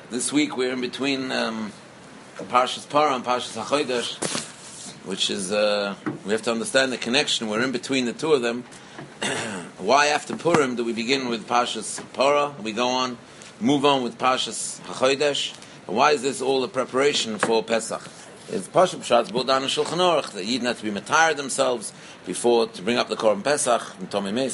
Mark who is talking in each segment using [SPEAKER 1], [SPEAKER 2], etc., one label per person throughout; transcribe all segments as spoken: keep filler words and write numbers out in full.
[SPEAKER 1] This week we're in between um, Parshas Parah and Parshas HaChodesh, which is, uh, we have to understand the connection. We're in between the two of them. Why after Purim do we begin with Parshas Parah? We go on, move on with Parshas HaChodesh. And why is this all a preparation for Pesach? It's Pashup Pshat, brought down in Shulchan Aruch, the Yidden have to be matired themselves before to bring up the Korban Pesach and Tomei Meis.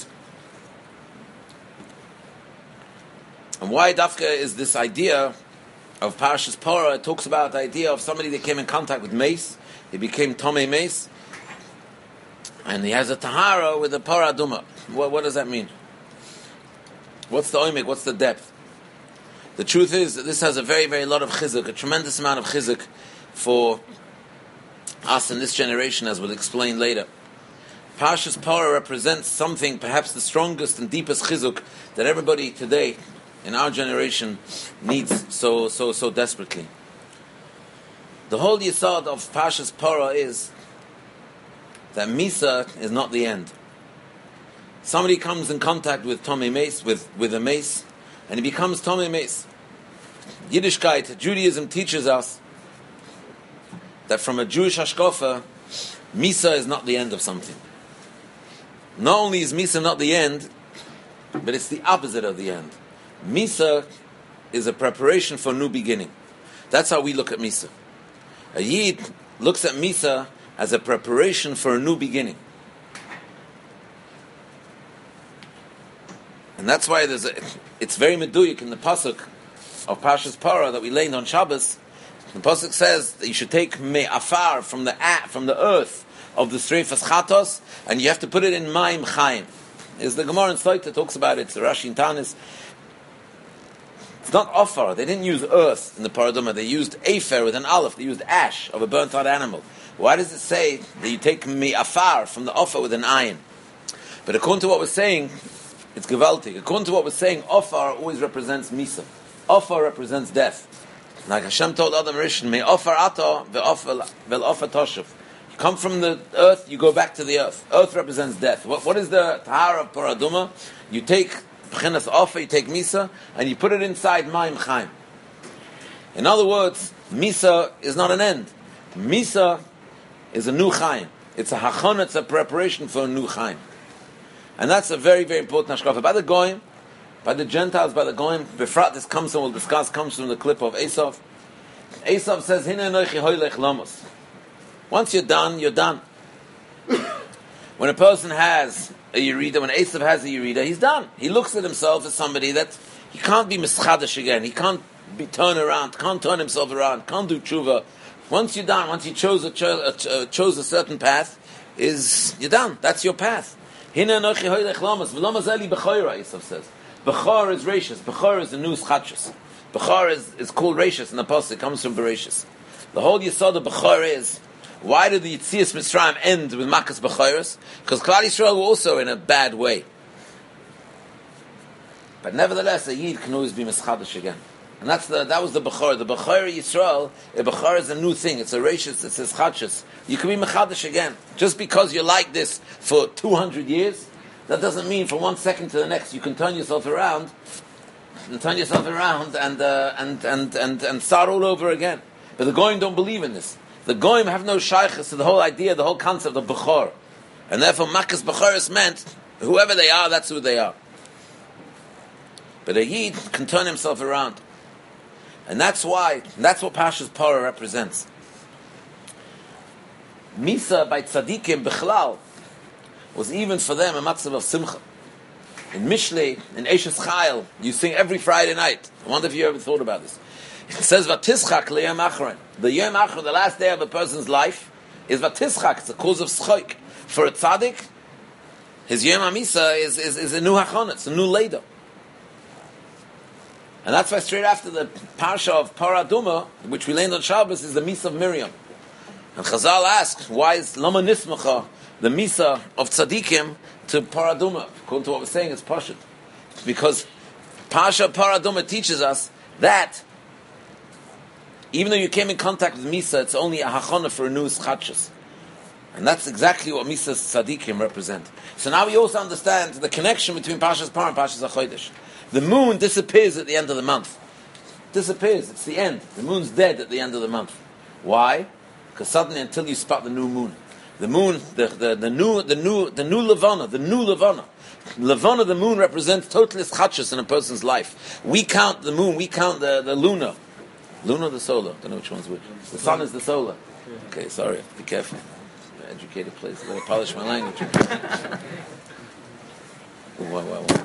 [SPEAKER 1] And why Dafka is this idea of Parshas Parah? It talks about the idea of somebody that came in contact with Meis, he became Tomei Meis, and he has a Tahara with a Parah Aduma. What, what does that mean? What's the oimik? What's the depth? The truth is that this has a very, very lot of chizuk, a tremendous amount of chizuk for us in this generation, as we'll explain later. Parshas Parah represents something, perhaps the strongest and deepest chizuk that everybody today in our generation needs so, so, so desperately. The whole yesod of Parshas Parah is that Misa is not the end. Somebody comes in contact with Tomei Meis, with, with a mace, and he becomes Tomei Meis. Yiddishkeit, Judaism teaches us that from a Jewish hashkafa, Misa is not the end of something. Not only is Misa not the end, but it's the opposite of the end. Misa is a preparation for a new beginning. That's how we look at Misa. A Yid looks at Misa as a preparation for a new beginning. And that's why there's a, it's very meduyik in the pasuk of Parshas Parah that we learned on Shabbos. The pasuk says that you should take me'afar from the from the earth of the streifas chatos, and you have to put it in Mayim Chaim. Is the Gemara in Soita talks about it. It's the Rashi in Tanis. It's not offer. They didn't use earth in the paraduma. They used afer with an aleph. They used ash of a burnt out animal. Why does it say that you take me'afar from the offer with an ayin? But according to what we're saying, it's gewaltig. According to what we're saying, offer always represents misa. Offer represents death. Like Hashem told Adam Rishon, "Me offer ato ve'offer ve'offer toshuv." You come from the earth, you go back to the earth. Earth represents death. What, what is the tahara of paraduma? You take b'chinas offer, you take misa, and you put it inside Mayim Chaim. In other words, misa is not an end. Misa is a new Chaim. It's a hachon. It's a preparation for a new Chaim. And that's a very, very important hashkafa. By the Goyim, by the Gentiles, by the Goyim, Befrat, this comes and we'll discuss, comes from the clip of Esav. Esav says, Hine noichi hoylech lamos. Once you're done, you're done. When a person has a Yerida, when Esav has a Yerida, he's done. He looks at himself as somebody that he can't be mischadash again. He can't be turned around, can't turn himself around, can't do tshuva. Once you're done, once you chose a, cho- a, a, chose a certain path, is you're done. That's your path. Hine noichi hoylech lamos. V'lama zeli b'choira, Esav says. Bechor is Rashis. Bechor is the new Schachus. Bechor is, is called Rashis in the Pasuk. It comes from Bereshis. The whole Yisod of Bechor is, why did the Yitzias Mitzrayim end with Makas Bechoros? Because Klal Yisrael were also in a bad way. But nevertheless, a Yid can always be Mischadash again. And that's the, that was the Bechor. The Bechor Yisrael, a Bechor is a new thing. It's a Rashis, it's a Schachus. You can be Mechadash again. Just because you're like this for two hundred years, that doesn't mean from one second to the next you can turn yourself around and turn yourself around and uh, and, and, and, and start all over again. But the Goyim don't believe in this. The Goyim have no shaykhs to the whole idea, the whole concept of Bechor. And therefore Makas Bechoros meant whoever they are, that's who they are. But a Yid can turn himself around. And that's why, that's what Parshas Parah represents. Misa by Tzadikim Bechlal was even for them a matzav of simcha. In Mishlei, in Eishes Chayil, you sing every Friday night. I wonder if you ever thought about this. It says Vatischak leyom achron. The yom achron, the last day of a person's life, is Vatischak. It's a cause of schoik. For a tzaddik, his yom hamisa is, is, is a new hachon. It's a new leidah. And that's why straight after the parsha of Parah Aduma, which we learned on Shabbos, is the Misa of Miriam. And Chazal asks, why is Lama Nismacha the Misa of Tzadikim to Parah Aduma? According to what we're saying, it's Pashut. Because Parsha Parah Aduma teaches us that even though you came in contact with Misa, it's only a hachana for a new Schachus. And that's exactly what Misa's Tzadikim represent. So now we also understand the connection between Parshas Parah and Parshas HaChodesh. The moon disappears at the end of the month. disappears. It's the end. The moon's dead at the end of the month. Why? Because suddenly, until you spot the new moon, the moon, the the, the new the new the new Levana, the new Levana. Levana, the moon, represents total ischachus in a person's life. We count the moon, we count the, the lunar. Lunar or the solar? I don't know which one's which. The sun is the solar. Okay, sorry, be careful. Educated place. I gotta polish my language. Why, why, why?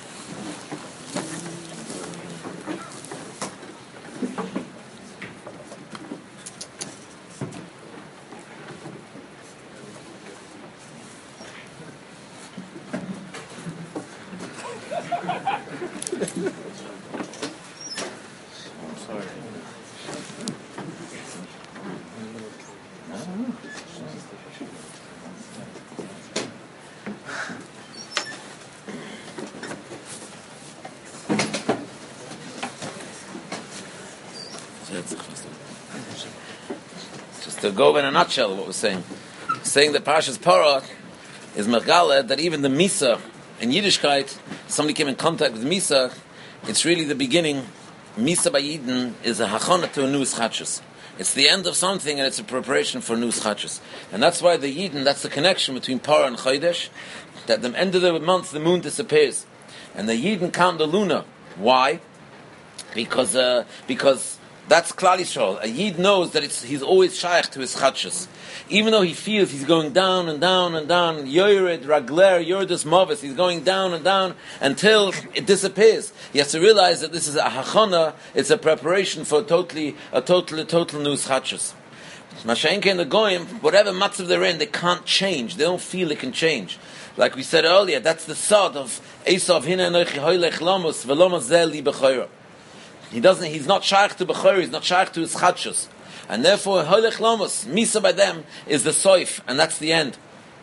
[SPEAKER 1] Just to go in a nutshell, what we're saying, saying that Parshas Parah is Mergala, that even the Misa in Yiddishkeit, somebody came in contact with Misa, it's really the beginning. Misa by Yidden is a hachana to a new Ischachus. It's the end of something, and it's a preparation for new Ischachus. And that's why the Yidden, that's the connection between Parah and Chodesh, that at the end of the month, the moon disappears. And the Yidden count the lunar. Why? Because uh, because that's Klal Yisrael. A Yid knows that it's, he's always shaykh to his chachas. Even though he feels he's going down and down and down, Yored, Ragler, Yordus Mavis, he's going down and down until it disappears. He has to realize that this is a hachana, it's a preparation for a totally, a total, a total new chachas. Mashenke and the Goyim, whatever matzav they're in, they can't change. They don't feel it can change. Like we said earlier, that's the sod of Esav, Hina Enochi Hoylech Lamos, Velomos Zel Li B'chayra. He doesn't. He's not shaykh to Bechor. He's not shaykh to his chachos, and therefore Holech Lamos Misa by them is the soif, and that's the end.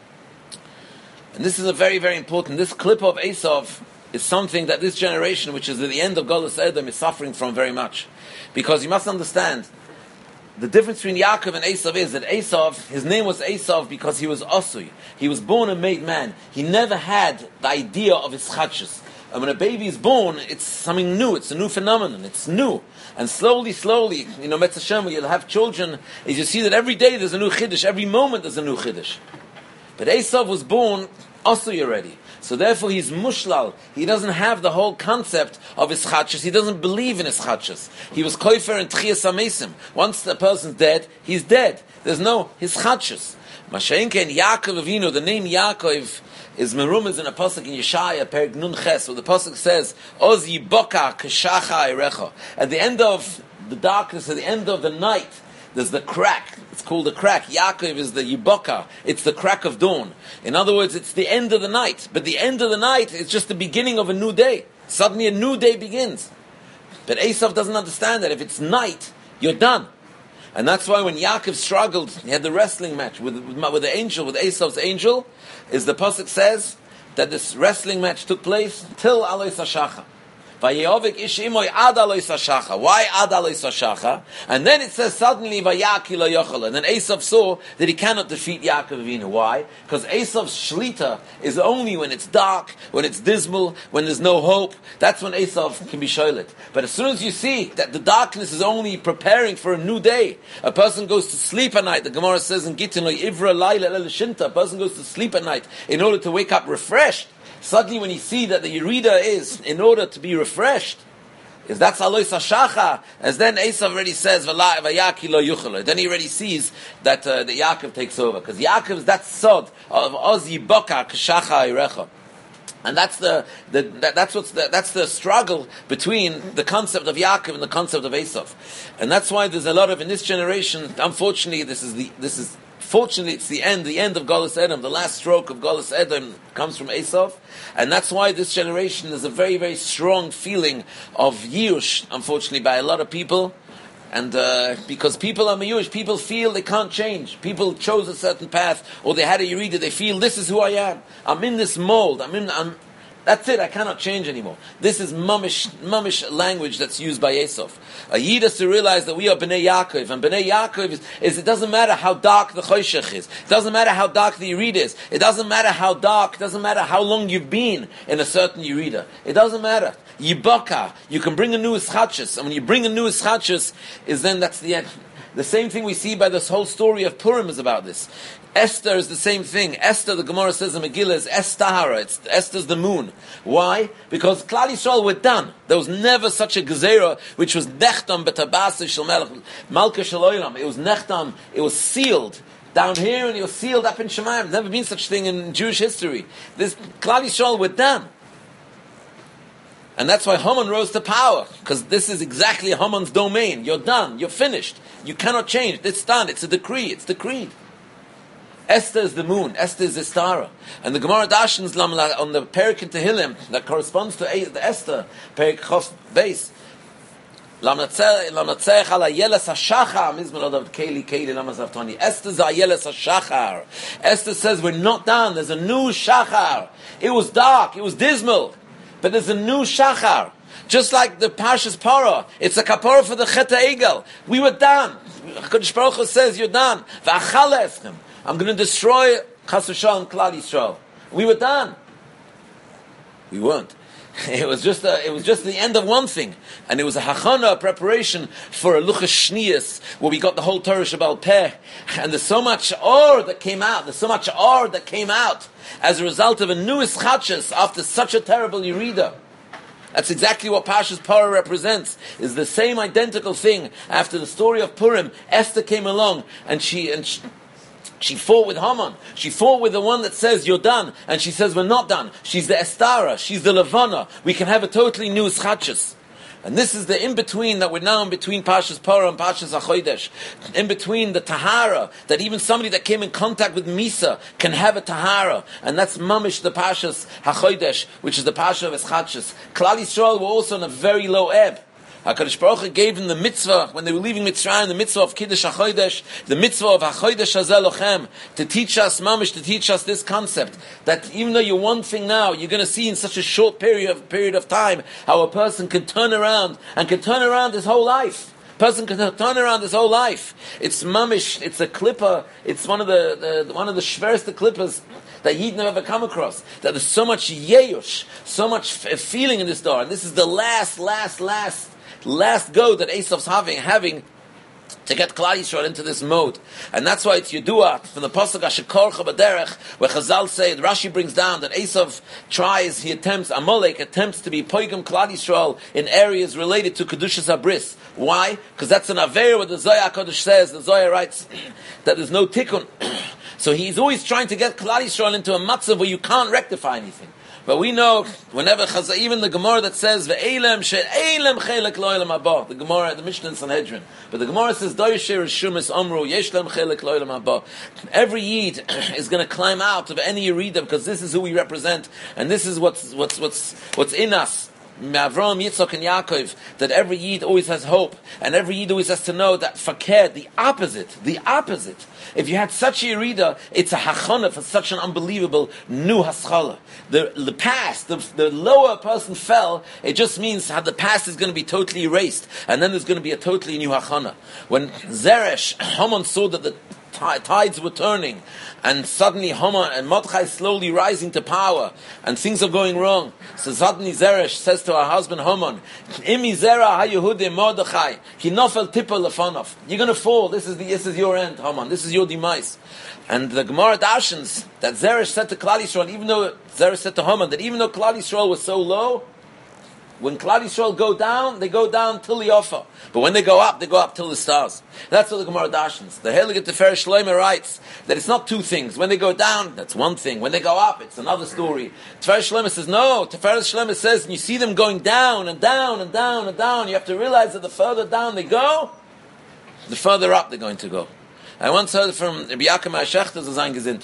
[SPEAKER 1] And this is a very, very important. This clip of Esav is something that this generation, which is at the end of Golus Edom, is suffering from very much, because you must understand the difference between Yaakov and Esav is that Esav, his name was Esav because he was Osui. He was born and made man. He never had the idea of his chachos. And when a baby is born, it's something new. It's a new phenomenon. It's new. And slowly, slowly, you know, Metz Hashem, you'll have children, is you see that every day there's a new chiddush. Every moment there's a new chiddush. But Esav was born Osui already. So therefore he's mushlal. He doesn't have the whole concept of his chachas. He doesn't believe in his chachas. He was koifer and tchias amesim. Once the person's dead, he's dead. There's no his chachas. Masha'inke and Yaakov Avinu, the name Yaakov, is merumaz in a pasuk in Yeshaya, Perek Nun Ches, where the pasuk says, Oz yiboka keshacha erecha. At the end of the darkness, at the end of the night, there's the crack. It's called the crack. Yaakov is the yiboka. It's the crack of dawn. In other words, it's the end of the night. But the end of the night is just the beginning of a new day. Suddenly a new day begins. But Esav doesn't understand that. If it's night, you're done. And that's why when Yaakov struggled, he had the wrestling match with, with, with the angel, with Esav's angel, is the pasuk says that this wrestling match took place till Alois Hashacha. Vayeyovik ish imoy ad Alois Hashacha. Why ad Alois Hashacha? And then it says suddenly Vayaki lo yochel. And then Esav saw that he cannot defeat Yaakov Avinu. Why? Because Esav's shlita is only when it's dark, when it's dismal, when there's no hope. That's when Esav can be shoylet. But as soon as you see that the darkness is only preparing for a new day, a person goes to sleep at night. The Gemara says in Gittin lo ivra layla l'shinta. A person goes to sleep at night in order to wake up refreshed. Suddenly when you see that the Yerida is in order to be refreshed, is that's Alois Hashacha, as then Esav already says, Vayaki lo yuchel. Then he already sees that uh, the Yaakov takes over. Because Yaakov is that sod of Oz yiboka keshacha irecha. And that's the, the that, that's what's the, that's the struggle between the concept of Yaakov and the concept of Esav. And that's why there's a lot of, in this generation, unfortunately, this is the this is Fortunately, it's the end, the end of Golus Edom. The last stroke of Golus Edom comes from Esav. And that's why this generation is a very, very strong feeling of Yirush, unfortunately, by a lot of people. And uh, because people are Meyush, people feel they can't change. People chose a certain path, or they had a Yerida, they feel, this is who I am. I'm in this mold. I'm in... I'm, That's it, I cannot change anymore. This is mamish, mamish language that's used by Esav. A Yid has to realize that we are Bnei Yaakov, and Bnei Yaakov is, is, it doesn't matter how dark the Choshech is, it doesn't matter how dark the Yerida is, it doesn't matter how dark, it doesn't matter how long you've been in a certain Yerida. It doesn't matter. Yibaka. You can bring a new ischachus, and when you bring a new ischachus, is then that's the end. The same thing we see by this whole story of Purim is about this. Esther is the same thing. Esther, the Gemara says in Megillah, is Estahara. It's Esther's the moon. Why? Because Klal Yisrael were done. There was never such a gezerah which was nechtam betabasa shel melech malka shel olam. It was nechtam. It was sealed down here, and it was sealed up in Shemayim. There's never been such thing in Jewish history. This Klal Yisrael were done. And that's why Haman rose to power, because this is exactly Haman's domain. You're done. You're finished. You cannot change. It's done. It's a decree. It's decreed. Esther is the moon. Esther is Estara. And the Gemara Dashans on the Perik in Tehillim that corresponds to the Esther, Perik Chof Beis. Lamnatzech ala yeles hashachar mizman odav keili keili lamazavtoni. Esther is yeles hashachar. Esther says we're not done. There's a new shachar. It was dark. It was dismal. But there's a new shachar. Just like the Parshas Parah, it's a kapara for the Chet HaEgel. We were done. HaKadosh Baruch Hu says, you're done. V'achal eschem. I'm going to destroy Chas v'Shalom Klal Yisrael. We were done. We weren't. It was just a, it was just the end of one thing, and it was a hachana, a preparation for a luchas shniyas, where we got the whole Torah Shabbal Peh, and there's so much or that came out. There's so much or that came out as a result of a new ischachus after such a terrible Yerida. That's exactly what Parshas Parah represents. Is the same identical thing. After the story of Purim, Esther came along and she and she, she fought with Haman. She fought with the one that says you're done, and she says we're not done. She's the Estara. She's the Levana. We can have a totally new ischachus. And this is the in-between that we're now in between Parshas Parah and Parshas HaChodesh. In between the Tahara, that even somebody that came in contact with Misa can have a Tahara. And that's Mamish, the Parshas HaChodesh, which is the Parsha of Eschachus. Klal Yisrael were also on a very low ebb. HaKadosh Baruch Hu gave them the mitzvah, when they were leaving Mitzrayim, the mitzvah of Kiddush HaChodesh, the mitzvah of HaChodesh Hazeh Lochem, to teach us, mamish, to teach us this concept, that even though you're one thing now, you're going to see in such a short period of, period of time, how a person can turn around, and can turn around his whole life. Person can turn around his whole life. It's mamish, it's a clipper, it's one of the, the one of the shverest clippers that Yidden have ever come across. That there's so much yeyush, so much f- feeling in this door, and this is the last, last, last, last go that Esav's having, having to get Klal Yisrael into this mode. And that's why it's Yedua from the Pasuk Ashekorcha B'derech, where Chazal say, Rashi brings down that Esav tries, he attempts, Amalek attempts to be Poigam Klal Yisrael in areas related to Kedushas Abris. Why? Because that's an Aveir where the Zohar HaKadosh says, the Zohar writes, that there's no tikkun. So he's always trying to get Klal Yisrael into a matzav where you can't rectify anything. But we know, whenever Chazal, even the Gemara that says, Ve'elem she'elem chelek lo'elem haba, the Gemara, the Mishnah in Sanhedrin. But the Gemara says, Doyesher shumis omru, yeshlem chelek lo'elem haba. Every Yid is going to climb out of any Yerida, because this is who we represent, and this is what's, what's, what's, what's in us. Avram, Yitzchak, and Yaakov, that every Yid always has hope, and every Yid always has to know that fakir, the opposite, the opposite. If you had such a Yerida, it's a hachana for such an unbelievable new haschala. The, the past, the, the lower a person fell, it just means how the past is going to be totally erased, and then there's going to be a totally new hachana. When Zeresh, Haman saw that the tides were turning, and suddenly Haman and Mordechai slowly rising to power, and things are going wrong. So suddenly Zeresh says to her husband Haman, "Imi zera haYehudim Mordechai, ki nofel tippa lefanov." You're going to fall. This is the, this is your end, Haman. This is your demise. And the Gemara Darshans that Zeresh said to Klal Yisrael, even though Zeresh said to Haman that even though Klal Yisrael was so low, when Klal Yisrael go down, they go down till the offer. But when they go up, they go up till the stars. That's what the Gemara Darshans. The Heilige Tiferes Shlomo writes that it's not two things. When they go down, that's one thing. When they go up, it's another story. Tiferes Shlomo says, no. Tiferes Shlomo says, and you see them going down and down and down and down, you have to realize that the further down they go, the further up they're going to go. I once heard from Rabbi Yaakov Shechter Zayin Gezind.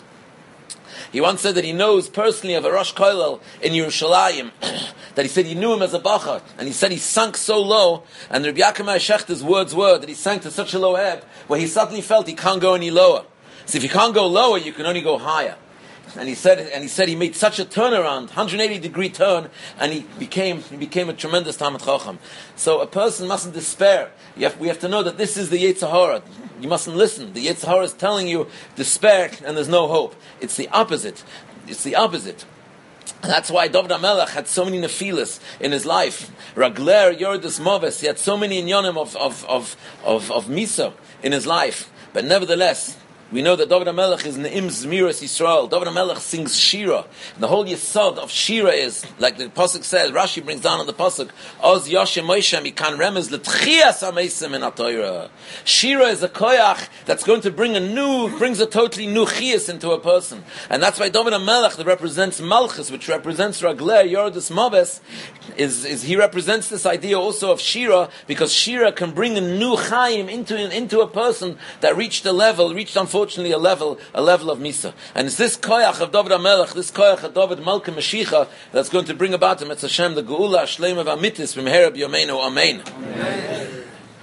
[SPEAKER 1] He once said that he knows personally of a Rosh Kollel in Yerushalayim, that he said he knew him as a Bachar, and he said he sunk so low, and Rabbi Yaakov Shechter's words were that he sank to such a low ebb, where he suddenly felt he can't go any lower. So if you can't go lower, you can only go higher. And he said, and he said he made such a turnaround, one hundred eighty degree turn, and he became he became a tremendous Talmid Chacham. So a person mustn't despair. You have, we have to know that this is the Yetzer Hara. You mustn't listen. The Yetzer Hara is telling you despair and there's no hope. It's the opposite. It's the opposite. And that's why David HaMelech had so many nefilas in his life. Ragler Yordus Moves, he had so many inyonim of, of, of, of, of Misa in his life. But nevertheless, we know that David HaMelech is Ne'im Zmiras Yisrael. David HaMelech sings Shira. And the whole yesod of Shira is, like the Pasuk says, Rashi brings down on the Pasuk, Oz Yoshem Moshe Mikan Remez L'Tchias HaMeisim in HaTorah. Shira is a koyach that's going to bring a new, brings a totally new chiyas into a person. And that's why David HaMelech, that represents Malchus, which represents Ragleh, Yordus Moves, is, is he represents this idea also of Shira, because Shira can bring a new chayim into, into a person that reached a level, reached unfortunately Unfortunately, a level, a level of Misa, and it's this koyach of David HaMelech, this koyach of David Malka Mashiach, that's going to bring about him. It's Hashem, the Geula Shleim of Amitis from Herab Yomeinu. Amen. Amen.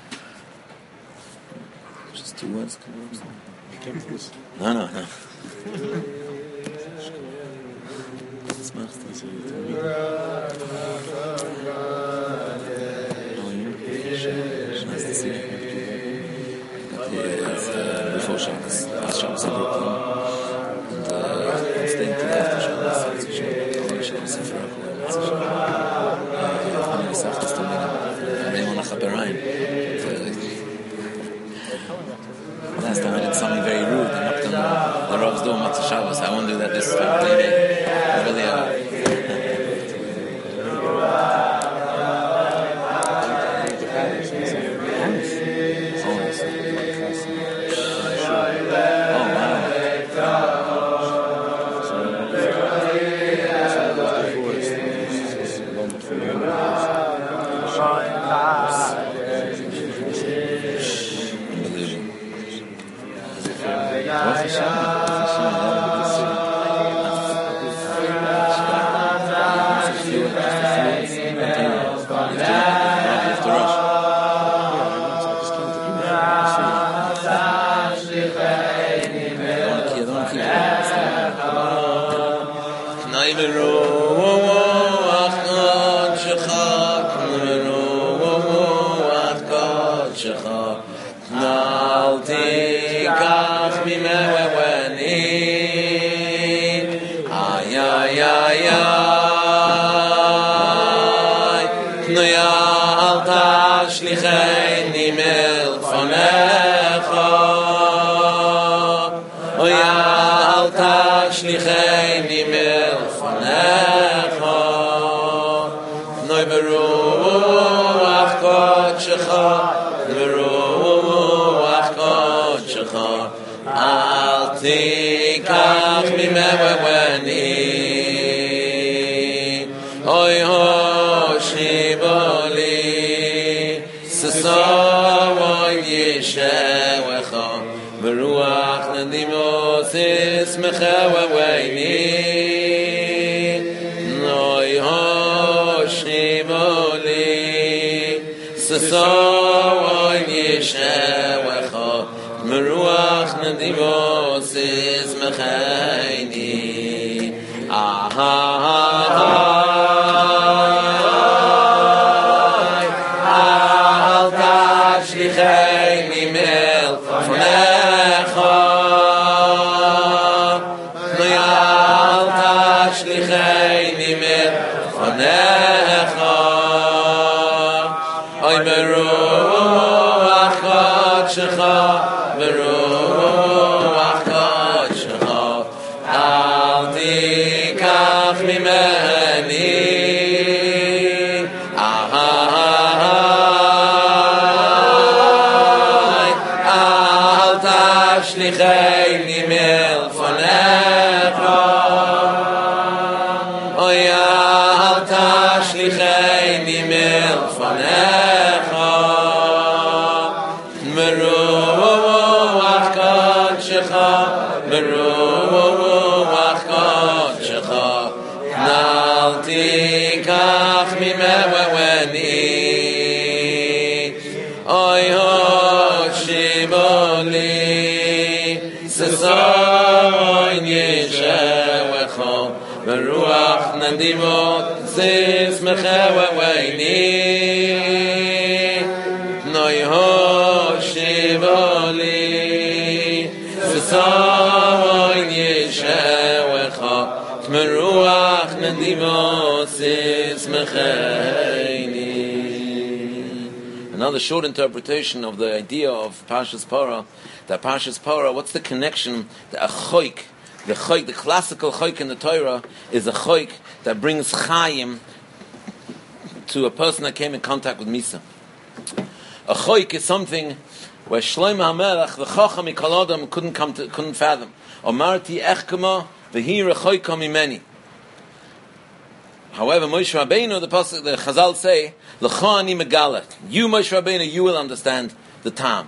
[SPEAKER 1] Just two words. No, no, no. Before Shabbos, last Shabbos in Brooklyn, and uh, I'm staying till after Shabbos. It's a Shabbos in Frackel. It's a Shabbos. I'm going to say this to me. I'm going to Chaperayim. Last time I did something very rude. I knocked on the Rav's door on Matzah Shabbos. I won't do that this time. Maybe. I really are. sis mecheini. Another short interpretation of the idea of Parshas Parah, that Parshas Parah, what's the connection? The achoik, the choik, the classical choik in the Torah is a choik that brings chayim to a person that came in contact with Misa. A choik is something where Shlomo HaMelech, the Chacham Mikol Adam, couldn't come to, couldn't fathom. Omarti echkema v'hi rechoika mimeni. However, Moshe Rabbeinu, the pasuk, the Chazal say, L'cha ani megalet. You, Moshe Rabbeinu, you will understand the time.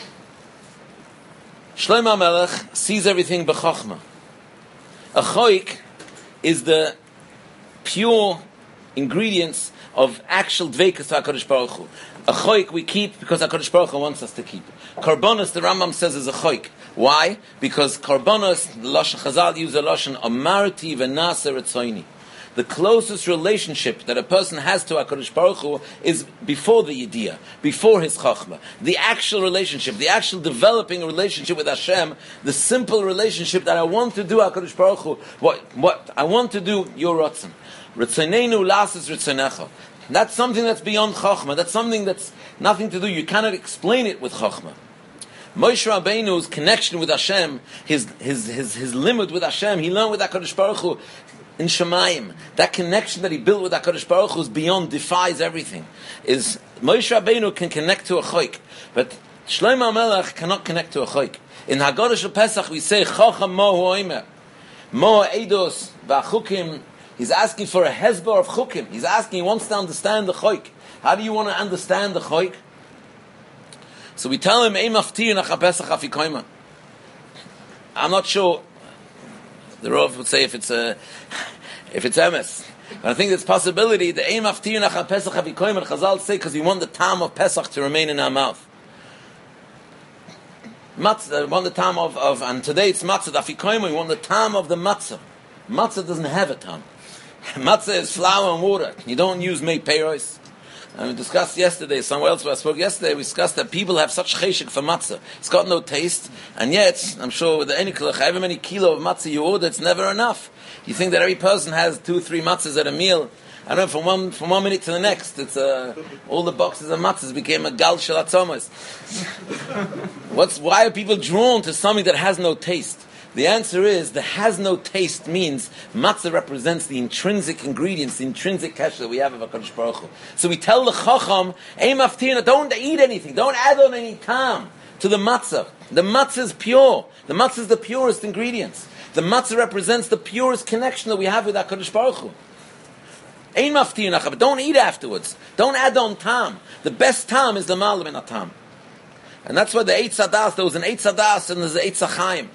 [SPEAKER 1] Shlomo HaMelech sees everything b'chachma. A choik is the pure ingredients of actual dveikus to HaKadosh Baruch Hu. A choik we keep because HaKadosh Baruch Hu wants us to keep. Karbonos, the Rambam says, is a choik. Why? Because karbonos, Lashon Chazal use a Lashon amarti v'nasa retzoini. The closest relationship that a person has to HaKadosh Baruch Hu is before the Yediyah, before his Chachma. The actual relationship, the actual developing relationship with Hashem, the simple relationship that I want to do HaKadosh Baruch Hu, what, what I want to do, your Ratzon. Ritzoneinu lasses ritzonecha. That's something that's beyond Chachma. That's something that's nothing to do. You cannot explain it with Chachma. Moshe Rabbeinu's connection with Hashem, his his his his limit with Hashem, he learned with HaKadosh Baruch Hu in Shemayim. That connection that he built with HaKadosh Baruch Hu is beyond, defies everything. Is Moshe Rabbeinu can connect to a choik, but Shlomo HaMelech cannot connect to a choik. In Haggadah Shel Pesach we say Chacham Mo Hoimer, Mo Eidos V'Chukim. He's asking for a hezbollah of chukim. He's asking, he wants to understand the choik. How do you want to understand the choik? So we tell him, I'm not sure. The Rav would say if it's a, if it's emes. But I think there's possibility. The aim of Pesach Afikoyim, Chazal say, because we want the time of Pesach to remain in our mouth. Matzah, we want the time of, of and today it's matzah Afikoyim. We want the time of the matzah. Matzah doesn't have a time. Matzah is flour and water. You don't use mei peiros. And we discussed yesterday, somewhere else where I spoke yesterday, we discussed that people have such cheshik for matzah. It's got no taste, and yet, I'm sure with the any however many kilo of matzah you order, it's never enough. You think that every person has two, three matzahs at a meal. I don't know, from one from one minute to the next, it's uh, all the boxes of matzahs became a gal shel atzomos. What's why are people drawn to something that has no taste? The answer is, the has no taste means matzah represents the intrinsic ingredients, the intrinsic kesher that we have of HaKadosh Baruch Hu. So we tell the Chacham, Ein maftirna, don't eat anything, don't add on any tam to the matzah. The matzah is pure. The matzah is the purest ingredients. The matzah represents the purest connection that we have with HaKadosh Baruch Hu. Ein maftirna, but don't eat afterwards. Don't add on tam. The best tam is the malam in a tam. And that's why the Eitz Hadas, there was an Eitz Hadas and there's an Eitz HaChaim.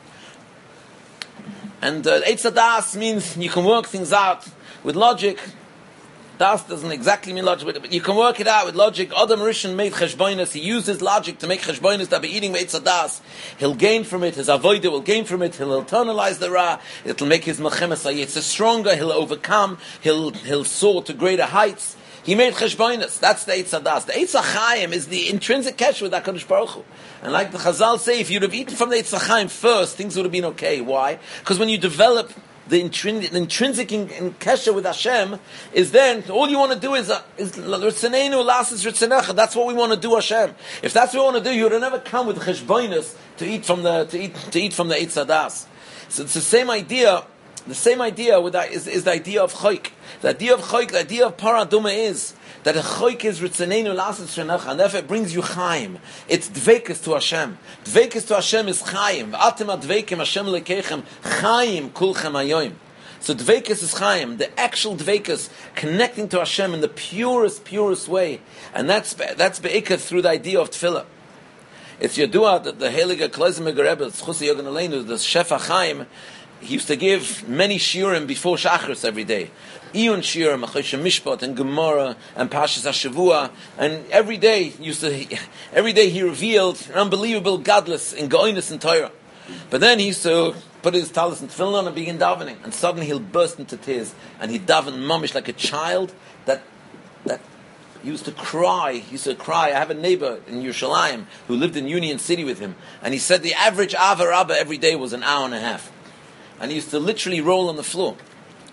[SPEAKER 1] And uh, Eitz HaDas means you can work things out with logic. Das doesn't exactly mean logic, but you can work it out with logic. Adam Rishon made cheshboinus. He used his logic to make cheshboinus that by eating Eitz HaDas, he'll gain from it. His avodah will gain from it. He'll internalize the ra. It'll make his mechemes hayitzah stronger. He'll overcome. He'll he'll soar to greater heights. He made cheshboinus. That's the Eitz HaDas. The Eitz HaChaim is the intrinsic kesher with HaKadosh Baruch Hu. And like the Chazal say, if you'd have eaten from the Eitz HaChaim first, things would have been okay. Why? Because when you develop the, intrin- the intrinsic in, in kesher with Hashem, is then, all you want to do is, uh, is Ritzaneinu lasses Ritzanecha. That's what we want to do, Hashem. If that's what we want to do, you would have never come with cheshboinus to eat from the, to eat, to eat from the Eitz HaDas. So it's the same idea. The same idea with that is, is the idea of choik. The idea of choik, the idea of paraduma is that a choik is ritzaneinu lasses shenacha, and therefore it brings you chaim. It's dveikus to Hashem. Dveikus to Hashem is chaim. V'atem adveikim Hashem lekechem chaim kulchem hayoim. So dveikus is chaim, the actual dveikus, connecting to Hashem in the purest, purest way, and that's that's beikah through the idea of tefillah. It's yadua that the Heilige Klezmer Rebbe, Tzchusi Yogan Aleinu, the Shefa Chaim, he used to give many shiurim before Shachris every day. Iyun shiurim, Achoshem Mishpat, and Gemara, and Pashas HaShavua, and every day he used to, every day he revealed an unbelievable godless in Goinus and Torah. But then he used to put his talis and tefillin on and begin davening, and suddenly he'll burst into tears, and he'd daven mamish like a child that that he used to cry. He used to cry. I have a neighbor in Yerushalayim who lived in Union City with him, and he said the average Ava Rabbah every day was an hour and a half. And he used to literally roll on the floor.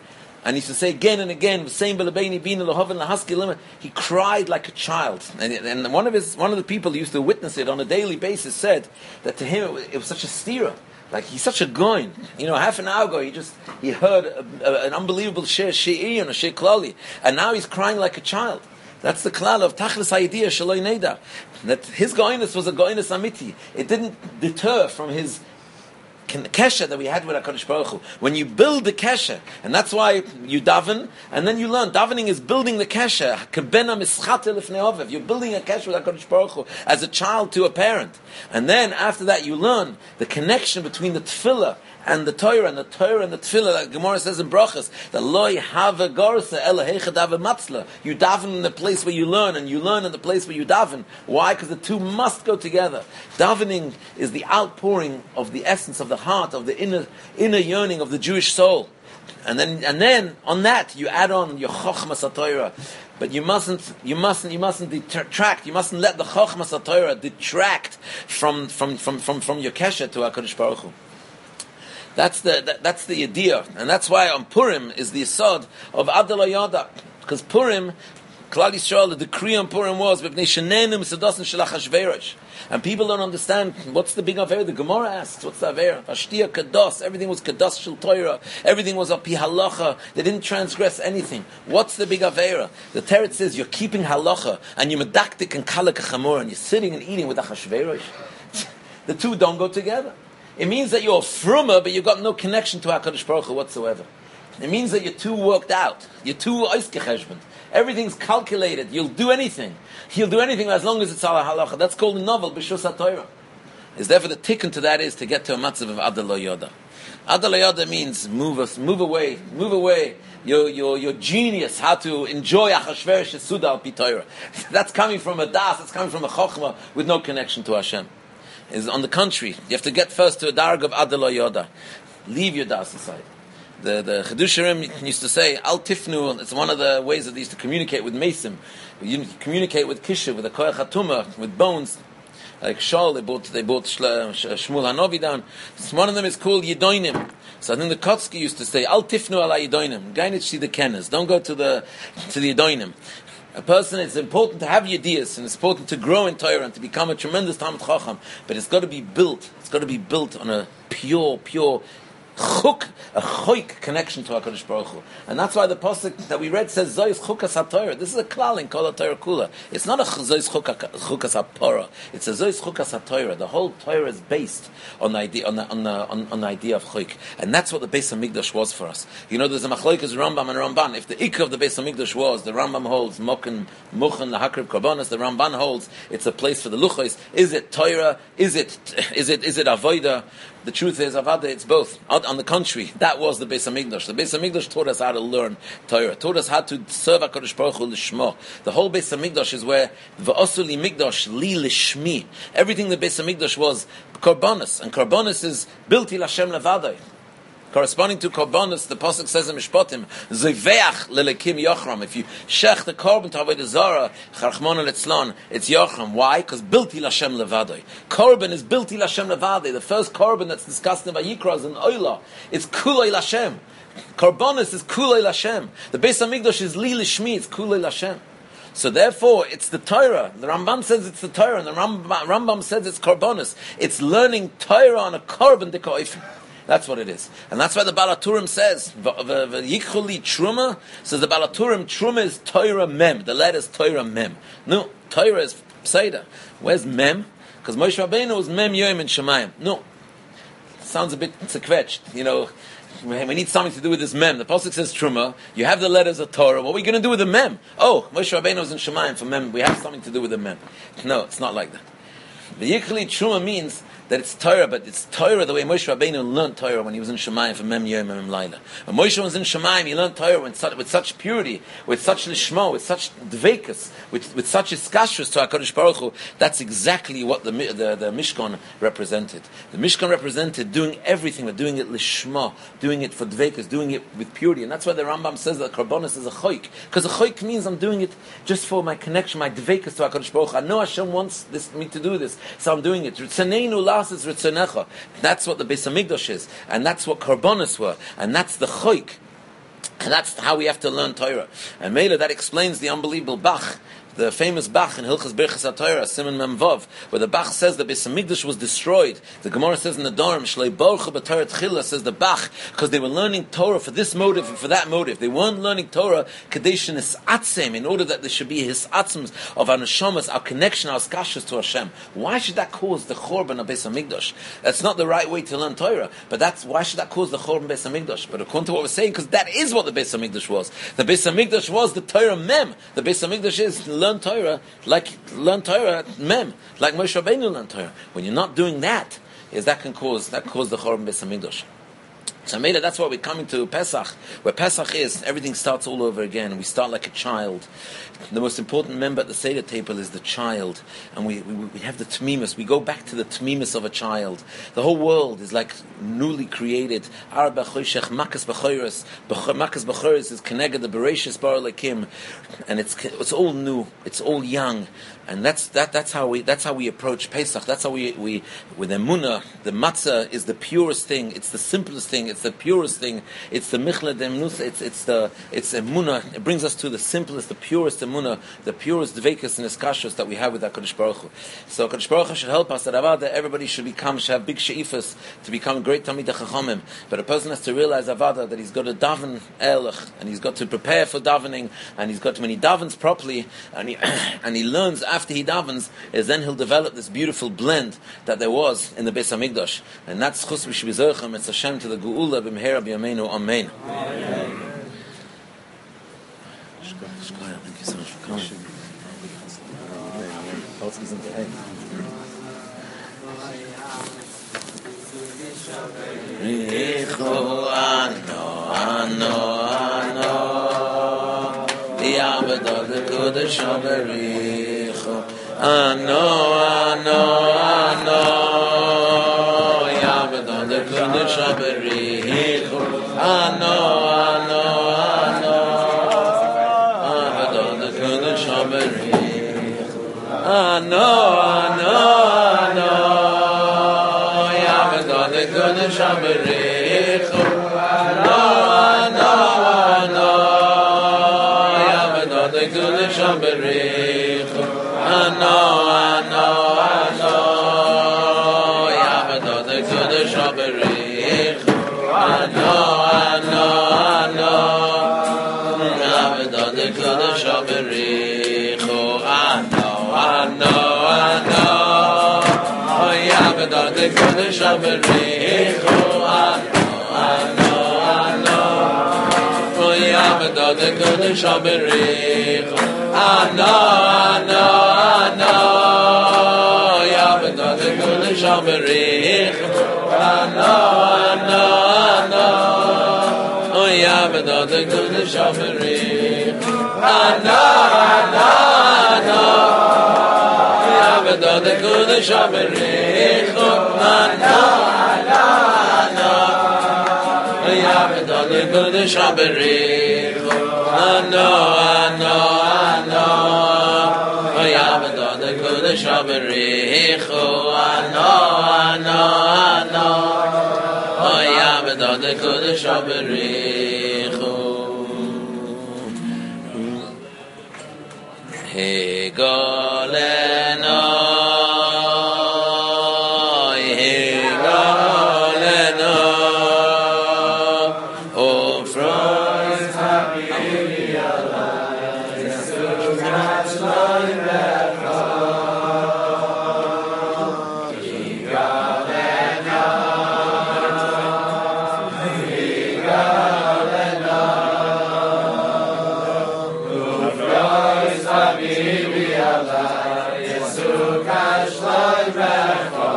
[SPEAKER 1] And he used to say again and again, same Belabeini Bina Lahavin Lahaski Lima. He cried like a child. And, and one of his one of the people who used to witness it on a daily basis said that to him it was, it was such a stira. Like he's such a goin. You know, half an hour ago he just he heard a, a, an unbelievable shir shi'i and a shir klali, and now he's crying like a child. That's the klal of Tachlis Hayidiyah Shaloi Neda. That his goinus was a goinus amiti. It didn't deter from his kesha that we had with HaKadosh Baruch Hu. When you build the kesha, and that's why you daven, and then you learn. Davening is building the kesha. Kebena mischate lifnei ovev. You're building a kesha with HaKadosh Baruch Hu as a child to a parent. And then after that you learn the connection between the tefillah and the Torah, and the Torah and the Tefillah, like Gemara says in Brachas, that Loi have a gorsa ela heichad ave matzla. You daven in the place where you learn, and you learn in the place where you daven. Why? Because the two must go together. Davening is the outpouring of the essence of the heart, of the inner inner yearning of the Jewish soul. And then and then on that you add on your chochmas HaTorah. But you mustn't, you mustn't, you mustn't detract. You mustn't let the chochmas HaTorah detract from from from from, from your kesher to HaKadosh Baruch Hu. That's the that, that's the idea, and that's why on Purim is the yesod of Adal Hayada, because Purim, Klal Yisrael, the decree on Purim was and people don't understand what's the big avera. The Gemara asks, what's the avera? Ashtia kados. Everything was kados shel Torah. Everything was api halacha. They didn't transgress anything. What's the big avera? The Teretz says you're keeping halacha and you're medaktik and kalak chamor and you're sitting and eating with Achashverosh. The two don't go together. It means that you're a frumah, but you've got no connection to HaKadosh Baruch Hu whatsoever. It means that you're too worked out. You're too oiskecheshbent. Everything's calculated. You'll do anything. You'll do anything as long as it's ala halacha. That's called a novel, B'shus HaTorah. Is therefore the tikkun to that is to get to a matzav of Adal Yoda. Adal Yoda means move us, move away, move away. Your your your genius, how to enjoy Achashverosh Suda al Pi Torah. That's coming from a das. That's coming from a chokhmah with no connection to Hashem. Is on the contrary, you have to get first to a darg of Adal Yoda. Leave your das aside. The the Chidusharim used to say Al Tifnu. It's one of the ways that they used to communicate with Mesim. You communicate with Kisha, with the Koyach Hatuma, with bones. Like Shal, they bought they bought Shmuel Hanovi down. One of them is called Yedoinim. So I think the Kotzki used to say Al Tifnu ala Yedoinim. Gainit see the Kenas. Don't go to the to the Yedoinim. A person, it's important to have yediyas, and it's important to grow in Torah and to become a tremendous Talmid Chacham, but it's got to be built. It's got to be built on a pure, pure chuk, a choik connection to HaKadosh Baruch Hu. And that's why the pasuk that we read says Zois chukas HaTorah. This is a klal in Kol HaTorah Kula. It's not a Zois chukas HaPorah. It's a Zois chukas HaTorah. The whole Torah is based on the idea on the, on the, on, on the idea of choik, and that's what the Beis Hamikdash was for us. You know, there's a machlokes Rambam and Ramban. If the ikka of the Beis Hamikdash was, the Rambam holds moken muchen lahakrib korbanos. The Ramban holds it's a place for the luchos. Is it Torah? Is it is it is it avoda? The truth is, avada, it's both. On the contrary, that was the Beis Hamikdash. The Beis Hamikdash taught us how to learn Torah, taught us how to serve HaKadosh Baruch Hu l'shmo. The whole Beis Hamikdash is where v'osu li mikdash li l'shmi. Everything the Beis Hamikdash was korbanos, and korbanos is bilti l'Hashem levadai. Corresponding to korbanos, the pasuk says in Mishpatim, Zoveach lelekim yochram. If you shech the korban to avodah zara, charchmon letzlan, it's yochram. Why? Because bilti l'Hashem levadai. Korban is bilti l'Hashem levadai. The first korban that's discussed in Vayikra is in Oila. It's kuloi l'Hashem. Korbanos is kuloi l'Hashem. The Beis Hamikdash is li l'shmi. It's kuloi l'Hashem. So therefore, it's the Torah. The Rambam says it's the Torah, and the Rambam, Rambam says it's korbanos. It's learning Torah on a korban dekoif. That's what it is. And that's why the Balaturim says, Yikhuli Truma, says the Balaturim, Truma is Torah Mem. The letter is Torah Mem. No, Torah is Pseida. Where's Mem? Because Moshe Rabbeinu was Mem Yoim in Shemayim. No. Sounds a bit sekvetched. You know, we need something to do with this Mem. The Pasuk says Truma. You have the letters of Torah. What are we going to do with the Mem? Oh, Moshe Rabbeinu was in Shemayim for Mem. We have something to do with the Mem. No, it's not like that. The Yikhuli Truma means that it's Torah, but it's Torah the way Moshe Rabbeinu learned Torah when he was in Shemayim for Mem Yom Mem Laila. When Moshe was in Shemayim, he learned Torah with such, with such purity, with such lishmo, with such dveikus, with, with such iskashrus to HaKadosh Baruch Hu. That's exactly what the, the, the Mishkan represented. The Mishkan represented doing everything, but doing it lishmo, doing it for dveikus, doing it with purity. And that's why the Rambam says that korbanos is a choik. Because a choik means I'm doing it just for my connection, my dveikus to HaKadosh Baruch Hu. I know Hashem wants this, me to do this, so I'm doing it. That's what the Beis Hamikdash is, and that's what korbanos were, and that's the choik. And that's how we have to learn Torah. And Mela, that explains the unbelievable Bach, the famous Bach in Hilchas Birchas HaTorah, Simon Mem Vav, where the Bach says the Beis Hamikdash was destroyed. The Gemara says in the Dorm, Shlei Borcha B'Torah Tchila, says the Bach, because they were learning Torah for this motive and for that motive. They weren't learning Torah Kadesh Hisatzim, in order that there should be Hisatzims of our neshamas, our connection, our skashas to Hashem. Why should that cause the Chorban of Beis Hamikdash? That's not the right way to learn Torah, but that's why should that cause the Chorban Beis Hamikdash? But according to what we're saying, because that is what the Beis Hamikdash was. The Beis Hamikdash was the Torah Mem. The Beis Hamikdash is learn Torah, like learn Torah Mem, like Moshe Rabbeinu learned Torah. When you're not doing that, is that can cause that cause the Chorban Beis Hamikdash. So Mela, that's why we're coming to Pesach, where Pesach is, everything starts all over again. We start like a child. The most important member at the Seder table is the child. And we, we, we have the Tmimus. We go back to the Tmimus of a child. The whole world is like newly created. Arba Choshech, Makas B'choros. Makas B'choros is connected the Bereshis Bar Lekim. And it's it's all new. It's all young. And that's that. That's how we. That's how we approach Pesach. That's how we. We with Emunah, the matzah is the purest thing. It's the simplest thing. It's the purest thing. It's the michla demnus. It's it's the it's Emunah. It brings us to the simplest, the purest Emunah, the purest dveikus and iskashus that we have with HaKadosh Baruch Hu. So HaKadosh Baruch Hu should help us that avad that everybody should become should have big sheifas to become great Talmidei Chachamim. But a person has to realize avada that he's got to daven ehrlich and he's got to prepare for davening and he's got to, when he davens properly and he and he learns. After he davens, is then he'll develop this beautiful blend that there was in the Beis Hamikdash, and that's chus b'shvizochem. It's Hashem to the Geula b'mehera b'yameinu. Amen. Thank you so much for coming. Ano, ano, ano, Yabadon the Kodesh Aberichu. Ano, ano, ano, Yabadon the Kodesh Aberichu. Ano, ano, ano, Yabadon the Kodesh Aberichu. Ano, ano, ano, Yabadon the Kodesh Aberichu. Ano, ano, ano, Yabadon the Kodesh Aberichu. Ano, ano, ano, Yabadon the Kodesh Aberichu. Ano, ano, ano, Yabadon the Kodesh Aberichu. Ano, ano, ano, Yabadon the Kodesh Aberichu. Ano, ano, ano, Yabadon the Kodesh Aberichu. Ano, ano, ano, Yabadon the Kodesh Aberichu. Ano, ano, ano, Yabadon the Kodesh Aberichu. Ano, ano, ano, Yabadon the Kodesh Aberichu. Ano, ano, ano, Yabadon the Kodesh Aberichu. Ano, ano, ano, Yabadon the Kodesh Aberichu. Higoleno, Higoleno, O Franz Habibi Allah, Yesu Gashloim Lecha. Higoleno, Higoleno, O Franz Habibi Allah, Yesu Gashloim Lecha.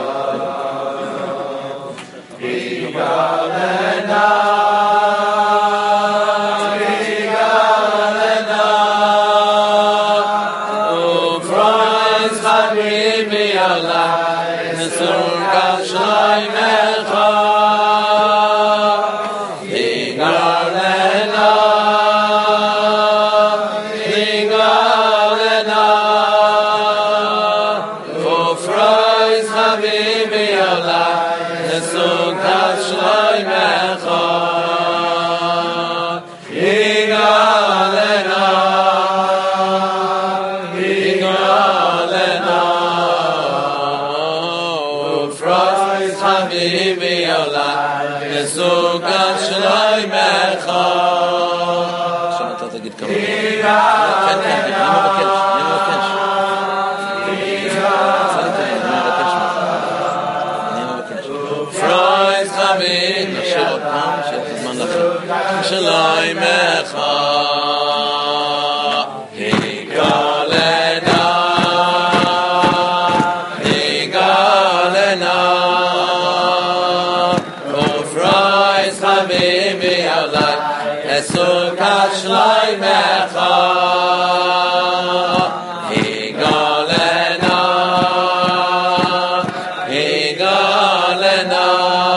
[SPEAKER 1] Higoleno, Yeah. Habibi Olai Nesukat Shloi Mecha Shana Tata Gid Kavod Ken Ken Ken Nima Bakesh Nima Bakesh Nima Bakesh Freud Chavim Nashir Otam Shir Tizman Lachem Shloi Mecha Sukat Shloi Mecha Higalena Higalena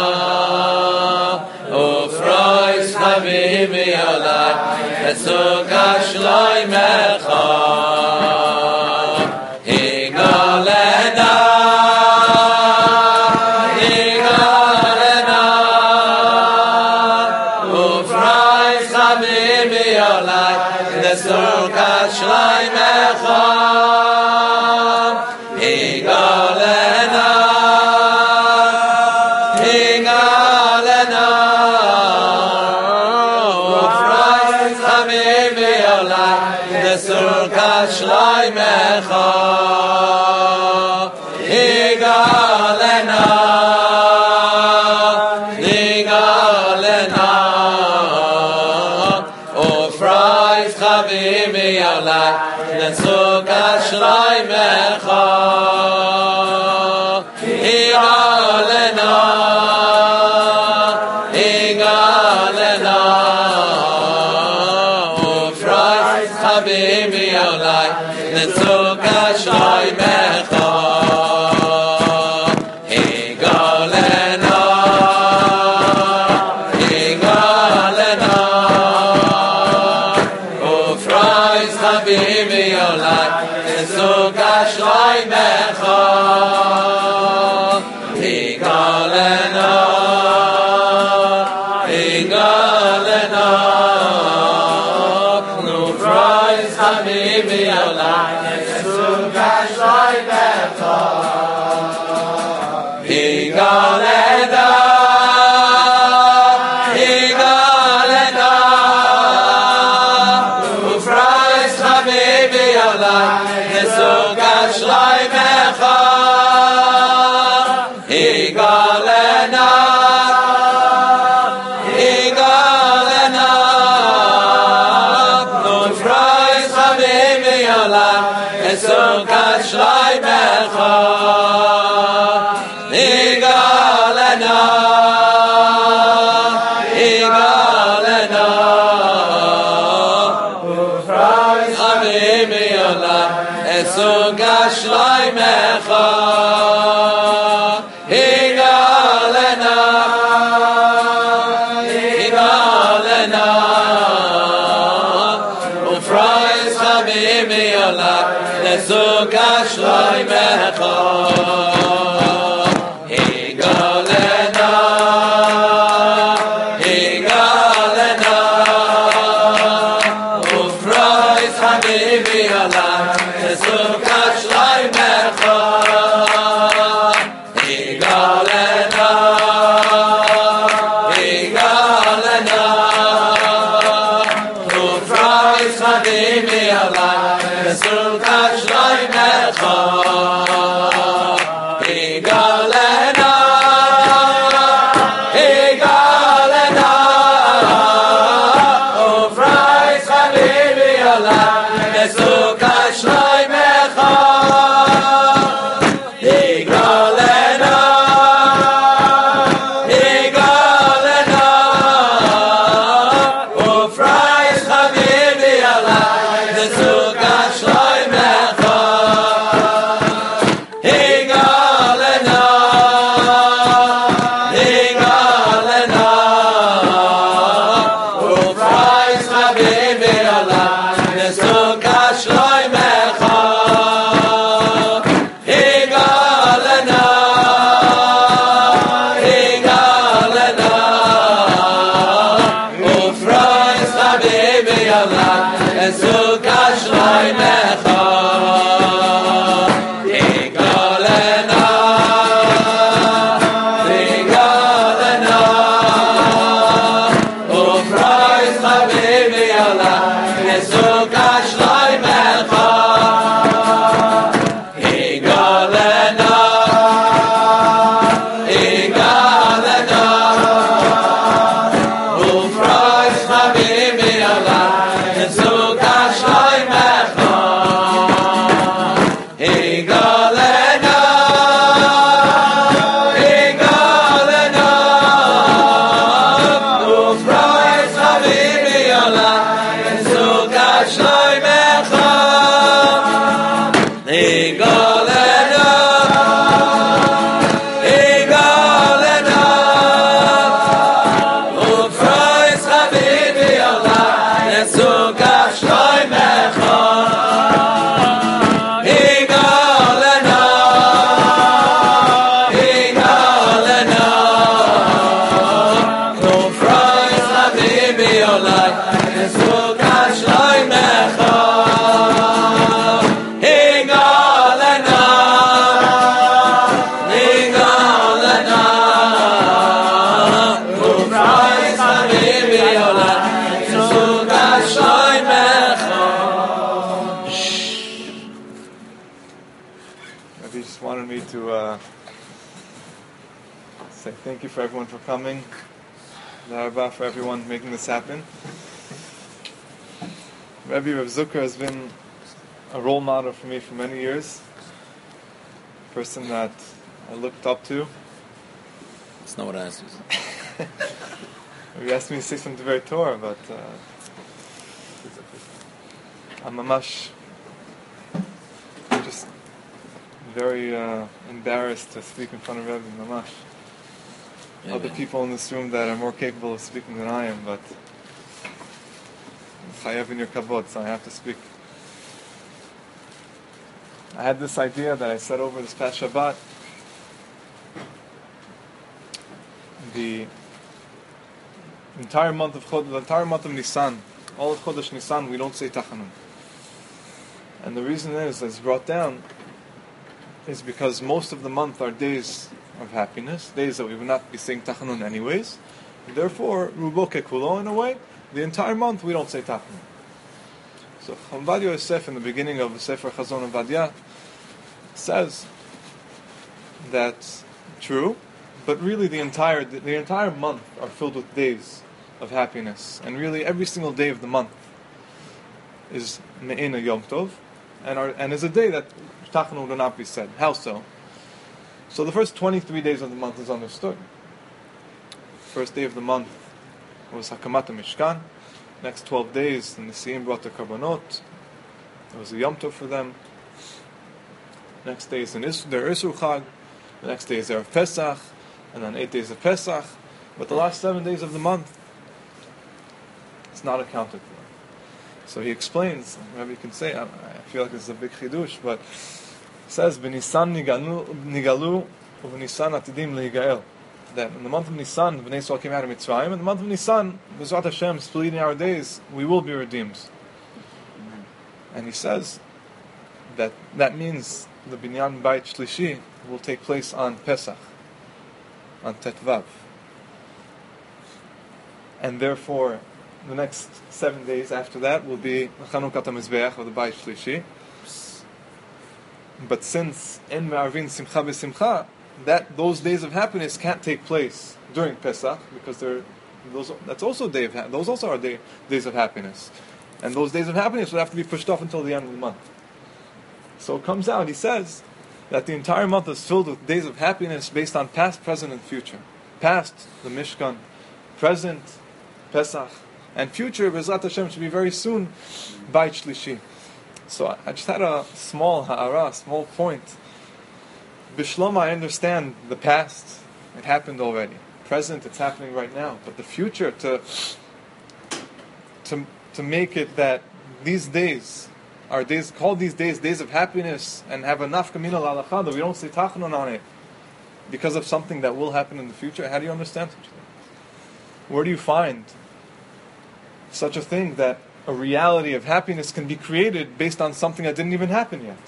[SPEAKER 1] Ufrois Habibi Olai Sukat Shloi Mecha Higalena Sukat Shloi Mecha Higalena Higalena Ufrois Habibi Olai Sukat Shloi Mecha Higalena Higalena Habibi Olai Nesukat Shloi Mecha Higalena Higalena Ufrois Habibi Olai Nesukat Shloi Mecha Higalena Higalena Habibi Olai Sukat Shloi Mecha Higalena Higalena Ufrois Habibi Olai Sukat Shloi Mecha Higalena Sukat Shloi Mecha Higalena Higalena Ufrois Habibi Olai Sukat Shloi Mecha Higalena Higalena Ufrois Habibi Olai Sukat Shloi Mecha Higalena Higalena Ufrois Habibi Olai Sukat Shloi Mecha Higalena Higalena Ufrois Habibi Olai Sukat Shloi Mecha Higalena Higalena Ufrois Habibi Olai Sukat Shloi Mecha Higalena Higalena Ufrois Habibi Olai Sukat Shloi Mecha
[SPEAKER 2] Thank you for everyone for coming. L'Arba for everyone making this happen. Rabbi Rav Zucker has been a role model for me for many years. A person that I looked up to.
[SPEAKER 1] That's not what I asked you.
[SPEAKER 2] You asked me to say something very Torah, but uh, I'm mamash. I'm just very uh, embarrassed to speak in front of Rabbi mamash. Yeah, Other man. people in this room that are more capable of speaking than I am, but chayav in your kavod, so I have to speak. I had this idea that I said over this past Shabbat. The entire month of Chod, the entire month of Nisan, all of Chodesh Nisan, we don't say Tachanun. And the reason is, as brought down, is because most of the month are days of happiness, days that we would not be saying Tachanun anyways. And therefore, Rubo Kekulo, in a way, the entire month we don't say Tachanun. So Chavadia Yosef, in the beginning of the Sefer Chazon Avadia, says that's true, but really the entire the, the entire month are filled with days of happiness, and really every single day of the month is Me'ena Yom Tov, and are, and is a day that Tachanun will not be said. How so? So the first twenty-three days of the month is understood. First day of the month was Hakamat HaMishkan. Next twelve days, the Nesiim brought the Karbanot. It was a Yom Tov for them. Next day is their Isur Chag. The next day is their Pesach. And then eight days of Pesach. But the last seven days of the month, it's not accounted for. So he explains, maybe you can say, I, I feel like this is a big chidush, but says, "B'Nisan nigalu, u'b'Nisan atidim leigael." That in the month of Nisan, Bnei Yisrael came out of Mitzrayim. In the month of Nisan, B'ezrat Hashem, splitting our days, we will be redeemed. Amen. And he says that that means the Binyan Bayit Shlishi will take place on Pesach, on Tetvav, and therefore the next seven days after that will be Chanukat HaMizbeach of the Bayit Shlishi. But since En Me'arvin Simcha B'Simcha, that those days of happiness can't take place during Pesach because they're those. That's also day of ha- those also are day, days of happiness, and those days of happiness would have to be pushed off until the end of the month. So it comes out. He says that the entire month is filled with days of happiness based on past, present, and future. Past, the Mishkan; present, Pesach; and future, B'ezrat Hashem, should be very soon, Bayit Shlishi. So I just had a small ha'ara, a small point. B'Shlom, I understand the past, it happened already. Present, it's happening right now. But the future, to to to make it that these days are days, call these days days of happiness, and have a nafka min al halacha, that we don't say tachanun on it because of something that will happen in the future. How do you understand such a thing? Where do you find such a thing that a reality of happiness can be created based on something that didn't even happen yet?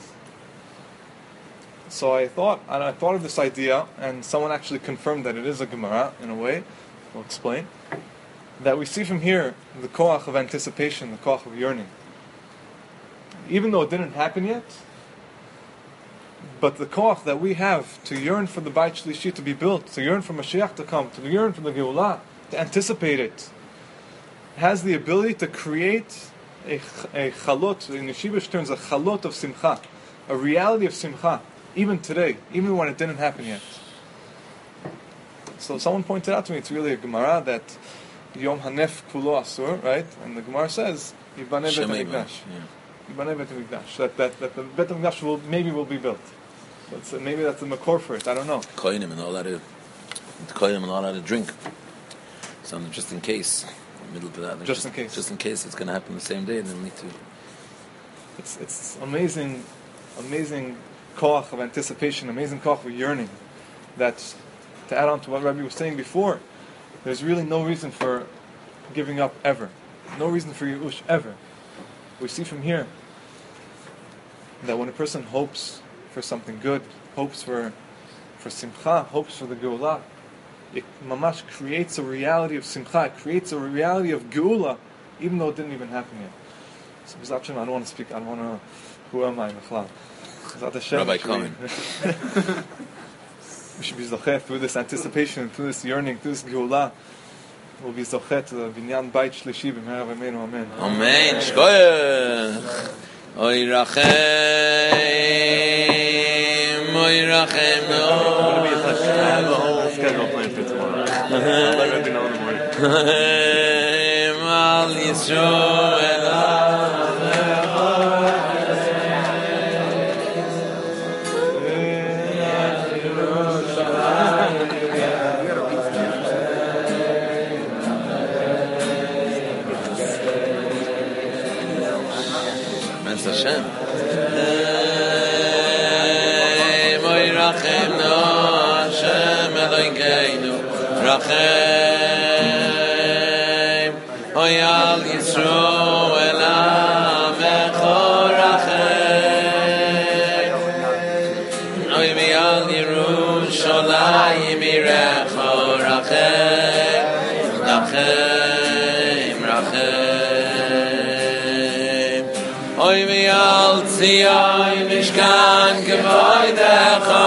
[SPEAKER 2] So I thought, and I thought of this idea, and someone actually confirmed that it is a Gemara, in a way. We'll explain. That we see from here the koach of anticipation, the koach of yearning. Even though it didn't happen yet, but the koach that we have to yearn for the Bayit Shlishi to be built, to yearn for Mashiach to come, to yearn for the Geulah, to anticipate it, has the ability to create a, a chalot, in Yeshivish terms, a chalot of simcha, a reality of simcha, even today, even when it didn't happen yet. So someone pointed out to me, it's really a Gemara that Yom Hanef Kulo Asur, right? And the Gemara says, Yibaneh Bet HaMikdash. Yibaneh Bet HaMikdash. That, that, that the Bet HaMikdash will, maybe will be built. That's, uh, maybe that's the makor for it, I don't know.
[SPEAKER 1] Koyanim and all that to, Koyanim and all that to drink. So just in case. Middle of that.
[SPEAKER 2] Just,
[SPEAKER 1] just
[SPEAKER 2] in case.
[SPEAKER 1] Just in case it's going to happen the same day, then we need to.
[SPEAKER 2] It's, it's amazing, amazing koach of anticipation, amazing koach of yearning. That, to add on to what Rabbi was saying before, there's really no reason for giving up ever. No reason for Yush ever. We see from here that when a person hopes for something good, hopes for for simcha, hopes for the Geulah, it mamash creates a reality of simcha, it creates a reality of Geula, even though it didn't even happen yet. So, B'ezrat Hashem, I don't want to speak, I don't want to, who am I, Mechlal?
[SPEAKER 1] Rabbi Cohen.
[SPEAKER 2] We should be zocheh through this anticipation, through this yearning, through this Geulah. We'll be zocheh to the binyan bayit shlishi b'mehera v'meinu, amen.
[SPEAKER 1] Amen. Shkoyach. Oy rachem, oy rachem,
[SPEAKER 2] I have a whole schedule planned for tomorrow. I'll let Rabbi know in the morning.
[SPEAKER 1] Al Yisroel Hashem. Moy rachem no Hashem Elokeinu rachem Oy al Yisroel amecho rachem Oy mi al Yerushalayim irecho rachem rachem rachem Oy mi al Tzion mishkan gevoidecha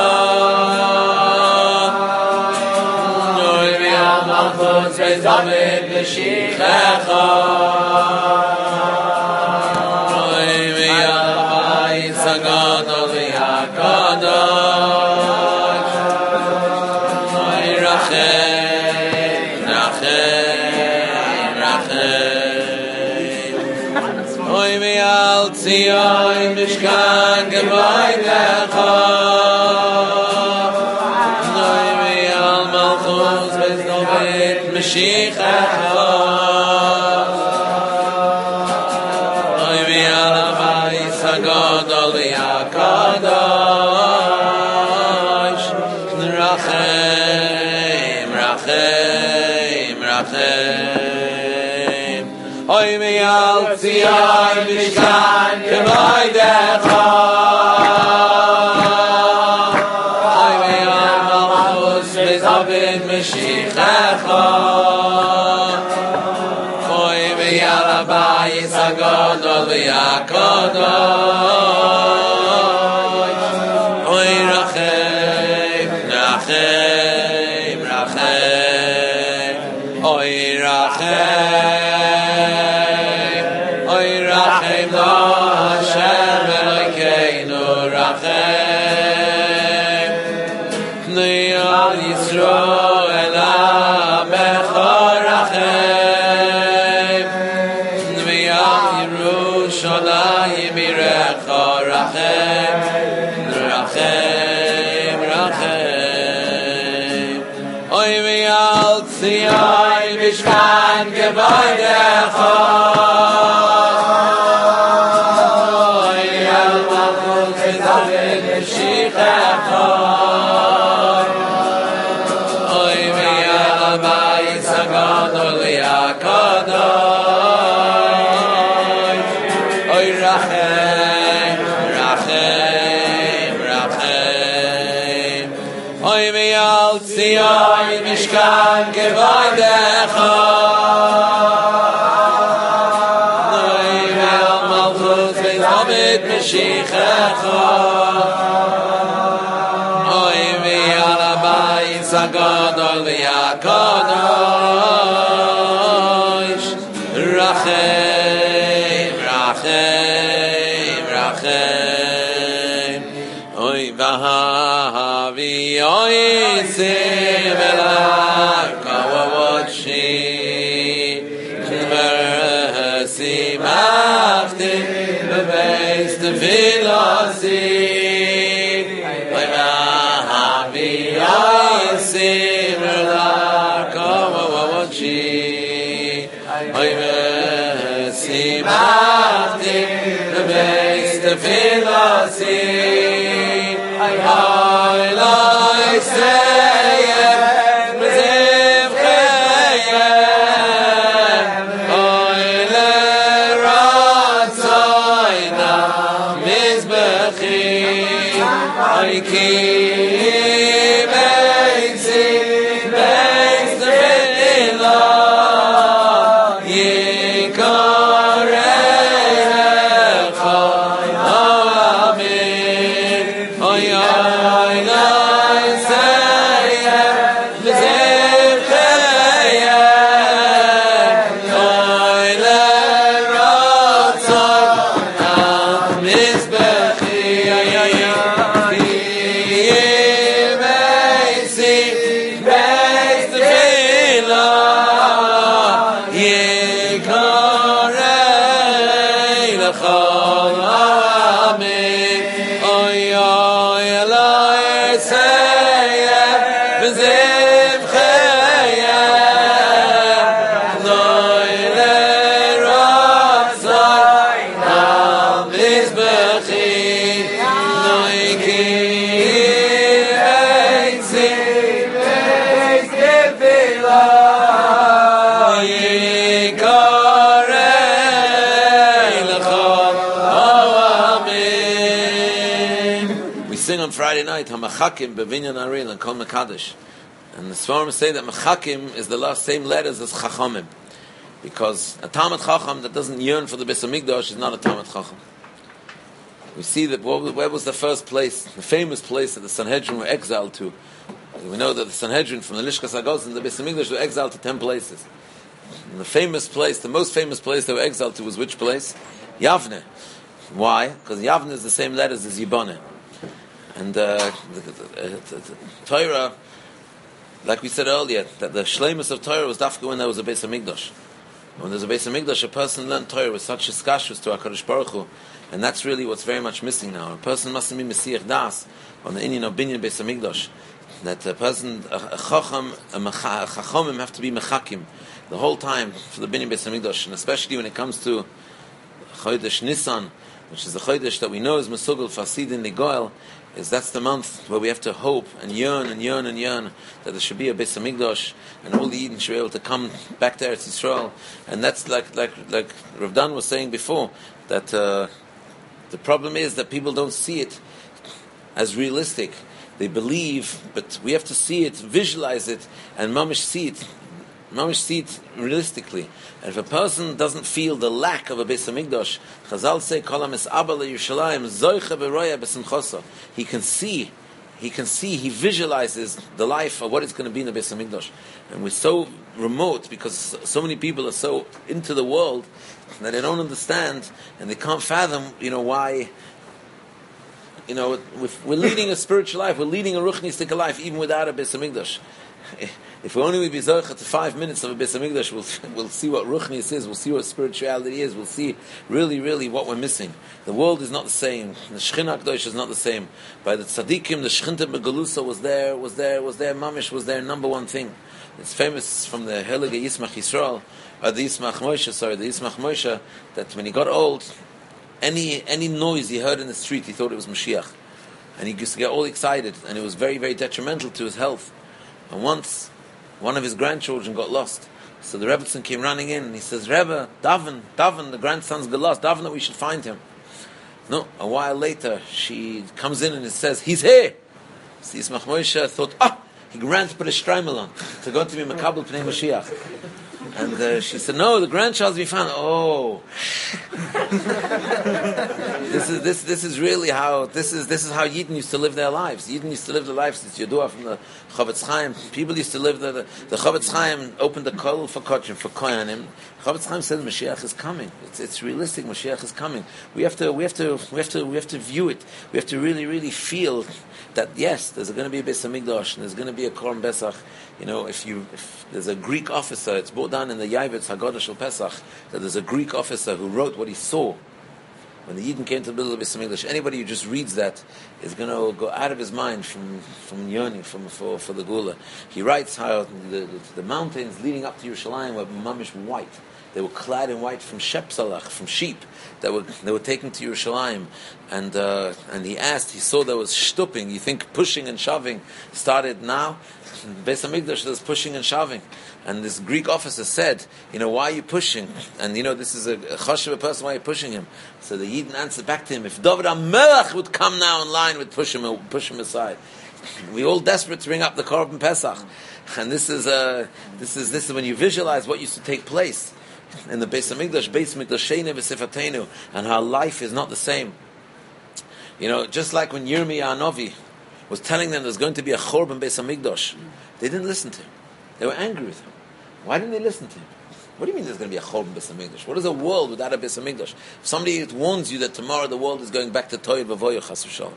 [SPEAKER 1] Oy mi al malchut Beis David b'shichecha Oy mi al Bayis HaGadol v'Hakadosh Oy rachem, rachem, rachem Oy mi al Tzion mishkan gevoidecha Oy mi al malchus Beis David Mashiachecha Oy mi al Bayis HaGadol v'Hakadosh Rachem, rachem, rachem Oy mi al Tzion mishkan gevoidecha Oy mi al malchus Beis David Mashiachecha Oy mi al Bayis HaGadol v'Hakadosh Oy rachem, rachem, rachem Oy rachem Oy rachem no Hashem Elokeinu rachem Pnei al Yisroel amecho rachem Pnei al Yerushalayim irecho rachem rachem rachem Oy mi al Tzion mishkan gevoidecha Oy mi al Bayis HaGadol v'Hakadosh Oy rachem, rachem, rachem Oy mi al Tzion mishkan gevoidecha Oy mi al malchus Beis David Mashiachecha HaGadol v'Hakadosh Rachem, Rachem, Rachem Oy vahavi oy simela kawachi mercy mafti bebeis tevilasi oy vahavi oy simela kawachi oy mercy mafti bebeis tevilasi. I like say it, Miziv Chayem, Oile Ratzoyna, Mizbechi, Oiki Beitzi, Beitz Tefila, Yikorecha, Amen. Oy, oy, oy, say it, Miziv Chayem, Oile Ratzoyna, Mizbechi, Beitzi, Beitz Tefila, Yikorecha, Amen. Oy, oy, Eloi, say it, Miziv Chayem, Oile Ratzoyna, Mizbechi, Noiki Beitzi, Beitz Tefila, Yikorecha, Amen. We sing on Friday night, HaMachakim Bevinyan Aril and Kol Mekadosh. And the Sforim say that Machakim is the last same letters as Chachamim. Because a Talmid Chacham that doesn't yearn for the Beis HaMikdash is not a Talmid Chacham. We see that where was the first place, the famous place that the Sanhedrin were exiled to. We know that the Sanhedrin from the Lishkas HaGoz and the Beis HaMikdash were exiled to ten places. And the famous place, the most famous place they were exiled to was which place? Yavne. Why? Because Yavne is the same letters as Yiboneh. And uh, the, the, the, the Torah, like we said earlier, that the shleimus of Torah was dafka when there was a Beis HaMikdash. When there's a Beis HaMikdash, a person learned Torah with such a skashus to HaKadosh Baruch Hu, and that's really what's very much missing now. A person mustn't be Mesiach Das on the Inyan of Binyan Beis HaMikdash. That a person, a, a Chacham, a, mecha, a Chachamim have to be Mechakim the whole time for the Binyan Beis HaMikdash, and especially when it comes to Chodesh Nisan, which is the Chodesh that we know is Mesugel Fasidin Ligoel, is that's the month where we have to hope and yearn and yearn and yearn that there should be a Beis HaMikdash and all the Eden should be able to come back to Eretz Yisrael. And that's like like like Rav Dan was saying before, that uh, the problem is that people don't see it as realistic. They believe, but we have to see it, visualize it, and mamish see it. Mamish see it realistically. And if a person doesn't feel the lack of a Beis HaMikdash, Chazal say, Kolam es Abba leYerushalayim, zoicha beroya besimchosa. He can see, he can see, he visualizes the life of what it's going to be in the Beis HaMikdash. And we're so remote, because so many people are so into the world, that they don't understand, and they can't fathom, you know, why... You know, we're leading a spiritual life, we're leading a ruchnistic life, even without a Beis HaMikdash. If we only would be zochah to five minutes of a Beis HaMikdash, we'll, we'll see what ruchnis is, we'll see what spirituality is, we'll see really, really what we're missing. The world is not the same. The Shechina HaKadosh is not the same. By the tzaddikim, the Shechinta Begalusa was there, was there, was there, Mamish was there, number one thing. It's famous from the Heilige Yismach Yisrael, or the Yismach Moshe, sorry, the Yismach Moshe, that when he got old, Any any noise he heard in the street, he thought it was Mashiach. And he used to get all excited, and it was very, very detrimental to his health. And once, one of his grandchildren got lost. So the Rebbetzin came running in, and he says, Rebbe, Davin, Davin, the grandson's got lost, Davin, that we should find him. No, a while later, she comes in and it says, he's here! So Yismach Moshe thought, ah, he ran to put a streimel on, to go to be Makabel Pnei Mashiach. And uh, she said, no, the grandchild's been found. Oh. this is this this is really how this is this is how Yidden used to live their lives. Yidden used to live their lives. It's Yadua from the Chavetz Chaim. People used to live the the, the Chavetz Chaim opened the kol for Kochim, for Koyanim. Chavetz Chaim said Mashiach is coming. It's it's realistic. Mashiach is coming. We have to we have to we have to we have to view it. We have to really really feel that yes, there's going to be a Beis Hamikdash and there's going to be a Korban Pesach. You know, if you if there's a Greek officer, it's brought down in the Yavitz Haggadah Shel Pesach that there's a Greek officer who wrote what he saw when the Yidden came to the middle of Beis Hamikdash. Anybody who just reads that is going to go out of his mind from from yearning from for for the Gula. He writes how the, the, the mountains leading up to Yerushalayim were mamish white. They were clad in white from shepsalach, from sheep that were they were taken to Yerushalayim, and uh, and he asked. He saw there was shtuping. You think pushing and shoving started now? Beis Hamikdash, there's pushing and shoving, and this Greek officer said, "You know, why are you pushing?" And you know, this is a, a chashuv person. Why are you pushing him? So the Yidden answered back to him, "If David HaMelech would come now in line, would push him, push him aside." We all desperate to bring up the Korban Pesach, and this is uh, this is this is when you visualize what used to take place in the Beis Hamikdash, Beis Mikdashenu v'Sifatenu, and how life is not the same. You know, just like when Yirmiyah Hanavi was telling them there's going to be a Chorban Beis Hamikdash, they didn't listen to him. They were angry with him. Why didn't they listen to him? What do you mean there's going to be a Chorban Beis Hamikdash? What is a world without a Beis Hamikdash? If somebody warns you that tomorrow the world is going back to Toy Vavoyo Chas v'Shalom,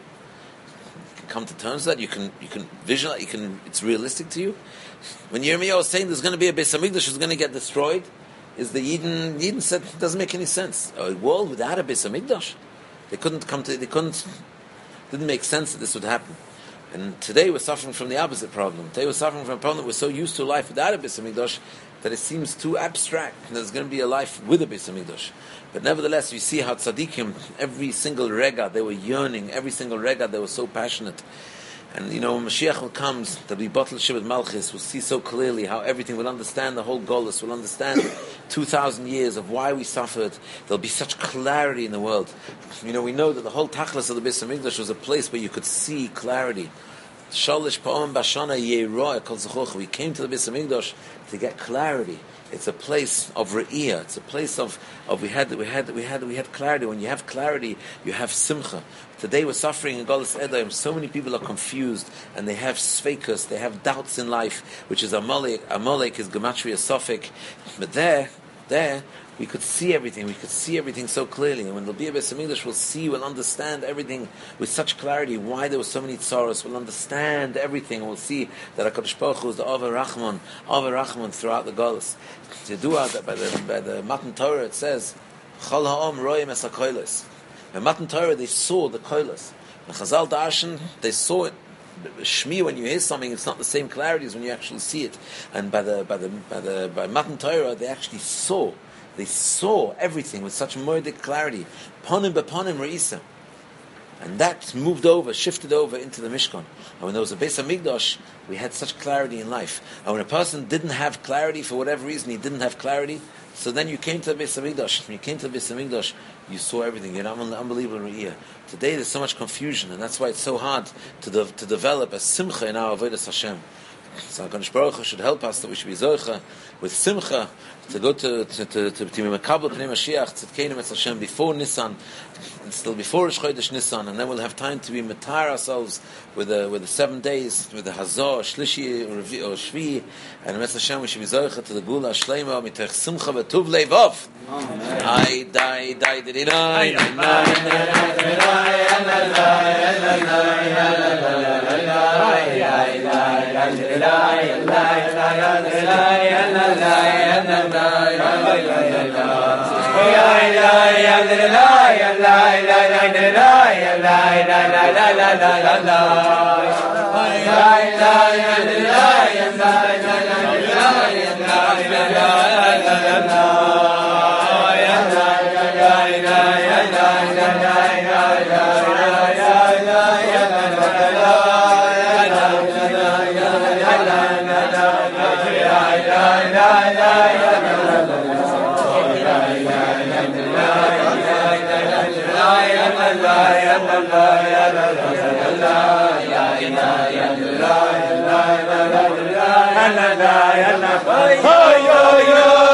[SPEAKER 1] you can come to terms with that. You can you can visualize. You can. It's realistic to you. When Yirmiyah was saying there's going to be a Beis Hamikdash who's going to get destroyed, is the Yidden Yidden said it doesn't make any sense. A world without a Beis Hamikdash, they couldn't come to. They couldn't. Didn't make sense that this would happen. And today we're suffering from the opposite problem. Today we're suffering from a problem that we're so used to life without a Beis Hamikdash that it seems too abstract. And there's going to be a life with a Beis Hamikdash. But nevertheless, you see how tzaddikim, every single rega, they were yearning. Every single rega, they were so passionate. And you know, when Mashiach comes, there'll be Batel Shabbat Malchus, we'll see so clearly how everything, will understand the whole Golus, will understand two thousand years of why we suffered. There'll be such clarity in the world. You know, we know that the whole Tachlis of the Beis Hamikdash was a place where you could see clarity. Shalish Pa'om Bashana Yeroa Kol Zechoch. We came to the Beis Hamikdash to get clarity. It's a place of re'iyah. It's a place of, of we had we had we had we had clarity. When you have clarity, you have simcha. Today we're suffering in Golus Edom. So many people are confused and they have sveikus, they have doubts in life, which is Amalek. Amalek is gematria Sophic. But there, there we could see everything. We could see everything so clearly. And when there'll be a Beis Hamikdash, we'll see, we'll understand everything with such clarity. Why there were so many tzaros. We'll understand everything. We'll see that HaKadosh Baruch Hu is the Ava Rachman, Ava Rachman throughout the Golus. Yedua that by the by the Matan Torah it says, Chol ha'om roim es ha'koilos. By Matan Torah they saw the koilos. The Chazal Darshan, they saw it. Shmi, when you hear something, it's not the same clarity as when you actually see it. And by the by the by the by Matan Torah, they actually saw. They saw everything with such moedic clarity. Ponim beponim reisa. And that moved over, shifted over into the Mishkan. And when there was a Beis Hamikdash, we had such clarity in life. And when a person didn't have clarity, for whatever reason he didn't have clarity, so then you came to the Beis Hamikdash. When you came to the Beis Hamikdash, you saw everything. You had an unbelievable re'iyah. Today there's so much confusion, and that's why it's so hard to de- to develop a simcha in our avodas Hashem. So HaKadosh Baruch Hu should help us that we should be zoicha with simcha to go to to to to be mekabel pnei Mashiach tzedkeinu etz Hashem before Nisan, and still before Rosh Chodesh Nisan, and then we'll have time to be metar ourselves with the with the seven days with the Hazor Shlishi or Revi or Shvi, and etz Hashem we should be zoicha to the Gula Shleima mitach simcha v'tuv leivov. Ay dai dai dai dai
[SPEAKER 3] Oh, yo, yo.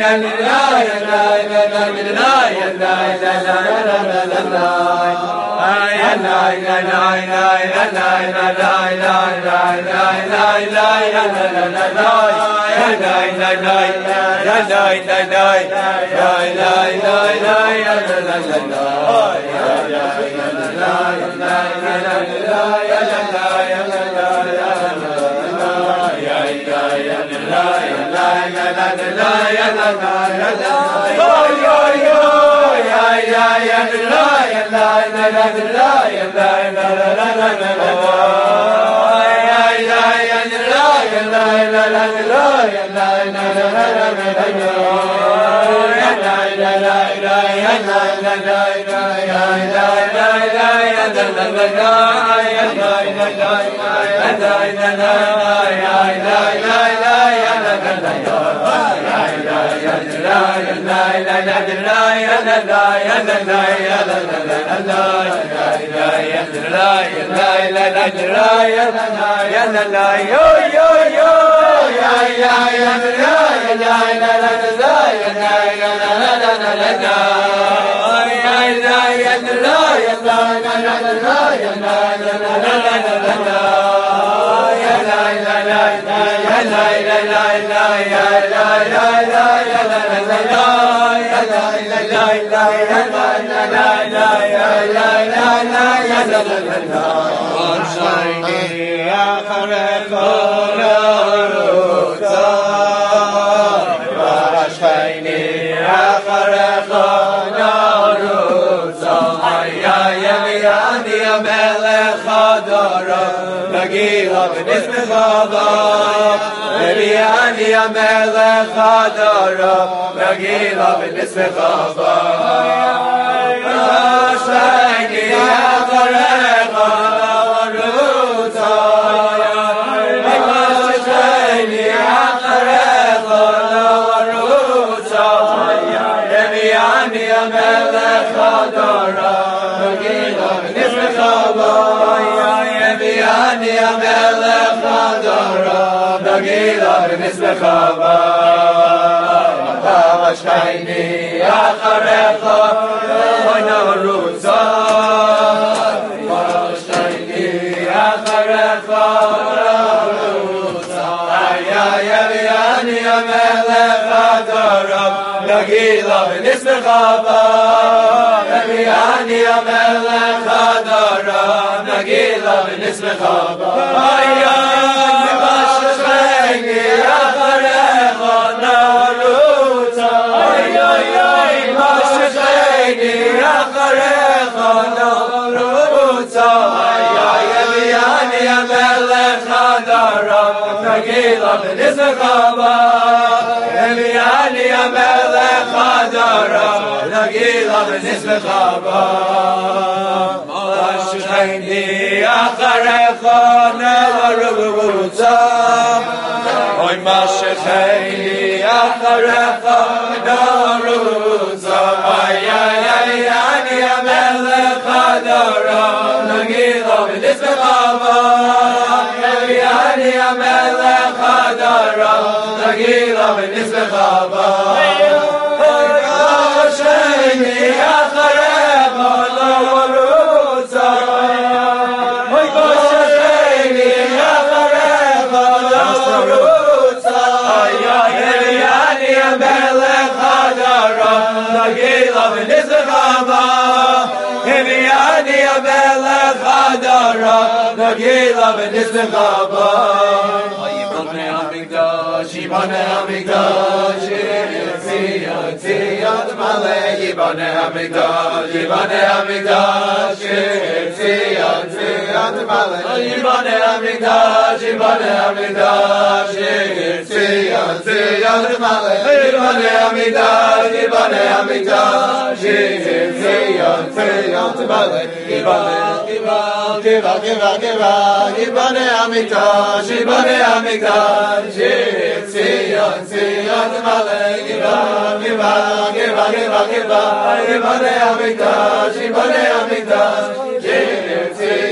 [SPEAKER 3] Give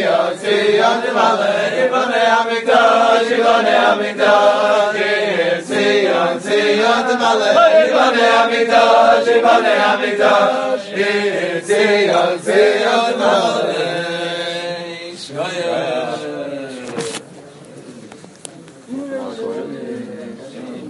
[SPEAKER 3] Zion Timale, Yibane Hamikdash, Yibane Hamikdash, Zion, Zion Timale, Yibane Hamikdash, Yibane Hamikdash, Zion, Zion Timale.